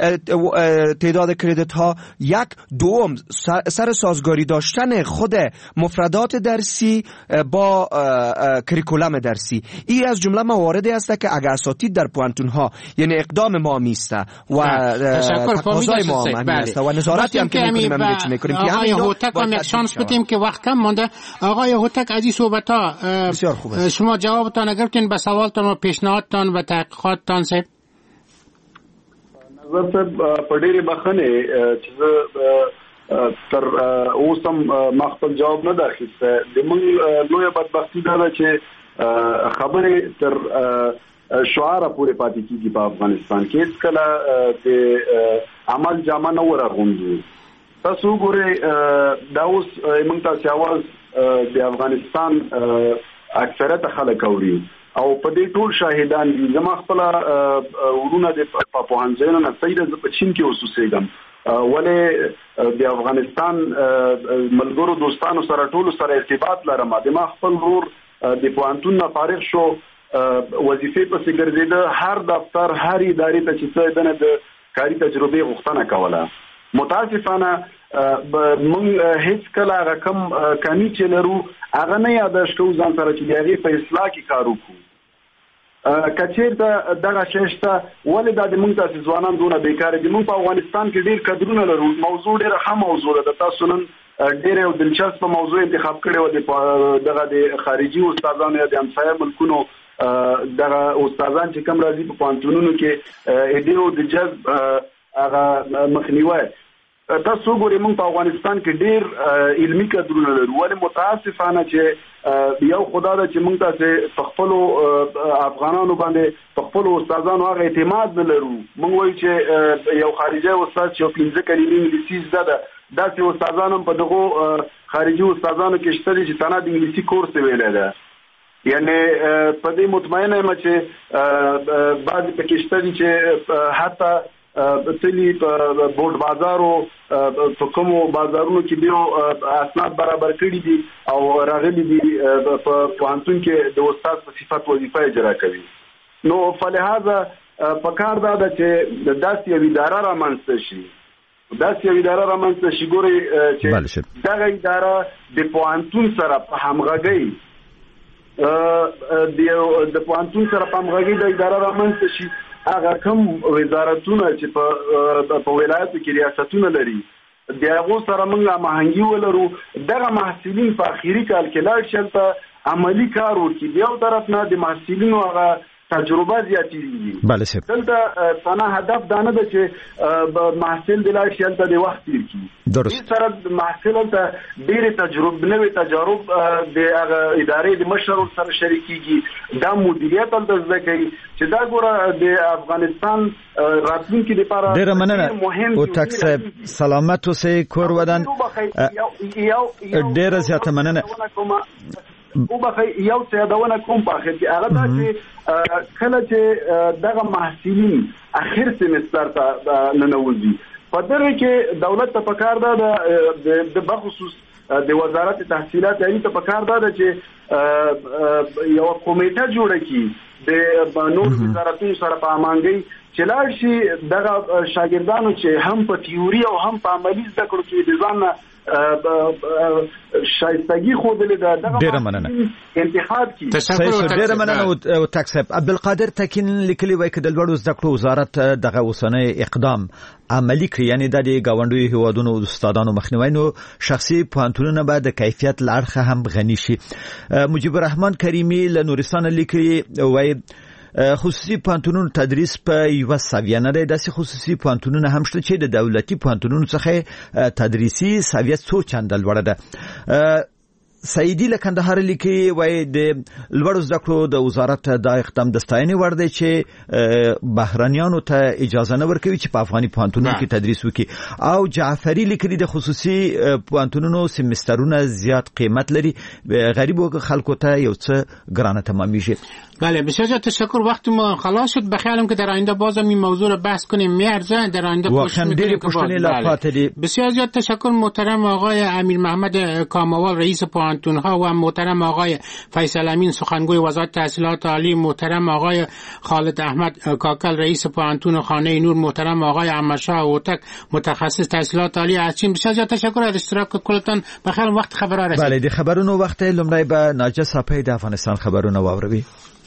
تعداد کردیت ها، یک دوم سر سازگاری داشتن خود مفردات درسی با کریکولم درسی. این از جمله مواردی است که اگر اساتید در پوانتون ها یعنی اقدام ما میسته و تقاضای ما هم میسته و نظارتی هم که میکنیم هم چی میکنیم که آقای هوتک هم یک شانس بدیم که وقت کم مونده. آقای هوتک از این صحبت ها بسیار خوبه، شما جوابتان اگر کنید به سوالتان و پیشنهادتان و تحقیقاتتان صاحب. نظر صاحب په ډېرې بخښنې چې زه تر اوس هم ما خپل جواب نه ده اخیستی. زموږ لویه بدبختي دا ده چې خبرې تر شعاره پورې پاتې کېږي په افغانستان کې. هېڅکله د عمل جامه نه ورغوندي. تاسو وګورئ دا اوس موږ تاسې اواز د افغانستان اکثریت خلک اوري او په دې ټول شاهدان دي. زما خپل ورونه د پوهنځیو نه سیده زه په چین کې اوسېږم، ولې د افغانستان ملګرو دوستانو سره ټولو سره ارتباط لرم. د ما خپل ورور د پوهنتون نه فارغ شو، وظیفې پسې ګرځېده، هر دفتر هر ادارې ته چې څه دنه د کاري تجربې غوښتنه کوله. متاسفانه موږ هیڅ کله هغه کم کمی چې لرو هغه نه یاداش کوو ځان سره چې د هغې په اصلاح کې کار وکړو. که چېرته دغه شی شته ولې دا د موږ داسې ځوانان دونه بېکاره دي؟ موږ په افغانستان کې ډېر قدرونه لرو. موضوع ډېره ښه موضوع ده. تاسو نن ډېره یو دلچسپه موضوع انتخاب کړې وه، دغه د خارجي استادانو یا د همسایه ملکونو دغه استادان چې کوم راځي په پوهنتونونو کې ډېرو د جذب هغه مخنیوی. تاسو وګورئ موږ په افغانستان کې ډېر علمي کدرونه لرو، ولې متاسفانه چې یو خدا ده چې موږ تاسې په خپلو افغانانو باندې په خپلو استادانو هغه اعتماد نه لرو. موږ وایو چې یو خارجي استاد چې یو پنځه کلمې انګلیسي زده ده، داسې استادان هم په دغو خارجي استادانو کې شته دي چې تنه د انګلیسي کورس ویلی ده. یعنی په دې مطمئنه یم چې بعضې پکې شته دي چې حتی تلی بورډ بازارو په کومو بازارونو کې بیا اسناد برابر کړي دي او راغلي دي په پوهنتون کې د استاد په صفت وظیفه اجرا کوي. نو فلهذا پکار دا ده چې داسې یو اداره رامنځته شي داسې یو اداره رامنځته شي ګورئ چې دغه اداره د پوهنتون سره په همغږۍ د پوهنتون سره په همغږۍ د اداره رامنځته شي. هغه کوم وزارتونه چې په په ولایتو کې ریاستونه لري د هغو سره موږ هماهنګي ولرو. دغه محصلین په اخري کال کې لاړ شي هلته عملي کار وکړي. د یو طرف نه د محصلینو هغه تجربه زیاتېږي. بله صاحب دلته څنګه هدف دا نه ده چې محصل د لاړ شي هلته د وخت تېر کړي. درست سره محصل هلته ډېرې تجربه نوې تجارب د هغه ادارې د مشر سره شریکېږي. دا مدیریت هلته زده کوي چې دا ګوره د افغانستان راتلونکي لپاره ډېره مننه. هوتک صاحب سلامت اوسئ، کور ودان. ډېره زیاته مننه. او به یو څه یادونه کوم په اخر کې هغه دا چې کله چې دغه محصلین اخر سمستر ته ننوځي په دغه کې دولت ته پکار ده د بخصوص د وزارت تحصیلات عالی ته پکار ده چې یو کمیټه جوړه کړي د نور وزارتونو سره په هماهنګۍ چې لاړ شي دغه شاګردانو چې هم په تیوري او هم په عملي زده کړو کې د ځان شایستگی خودلی ده ډیره مننه انتخاب کی ډیره مننه. او تکسب عبدالقادر تکین لیکلی وای چې د لوړو زده کړو وزارت دغه اوسنۍ اقدام عملی کړی، یعنی د غونډوي هوادونو استادانو مخنیوي نو شخصي پوهنتونونه به د کیفیت لړخه هم غنی شي. مجيب الرحمن کریمی له نورستان لیکلی وای خصوصي پوهنتونونو تدریس په یو سویه نه دی. داسې خصوصي پوهنتونونه هم شته چې د دولتي پوهنتونونو څخه تدریسي سویه څو چنده لوړه ده. سعیدی له کندهار لیکي وای د لوړو زده کړو د وزارت د اقدام د ستاینې وړ دی چې بهرانيانو ته اجازه نه ورکوي چې په افغاني پوهنتونونو کې تدریس وکړي. او جعفری لیکي د خصوصي پوهنتونونو سمسترونه زیات قیمت لري، غریبو خلکو ته یو څه ګرانه تمامیږي. بله بسیار زیاد تشکر. وقت ما خلاص شد. بخیالم که در آینده بازم این موضوع رو بحث کنیم. میارزه در آینده پشت میکنیم. بسیار زیاد تشکر محترم آقای امیر محمد کاموال رئیس پوهنتون‌ها و محترم آقای فیصل امین سخنگوی وزارت تحصیلات عالی، محترم آقای خالد احمد کاکل رئیس پوهنتون خانه نور، محترم آقای احمدشاه هوتک متخصص تحصیلات عالی هستیم. بسیار زیاد تشکر از اشتراک کلتان. بخیالم وقت خبرها رسید. بله د خبرونو وخت لمړی به ناجه صاحب د افغانستان خبرونه واوروي.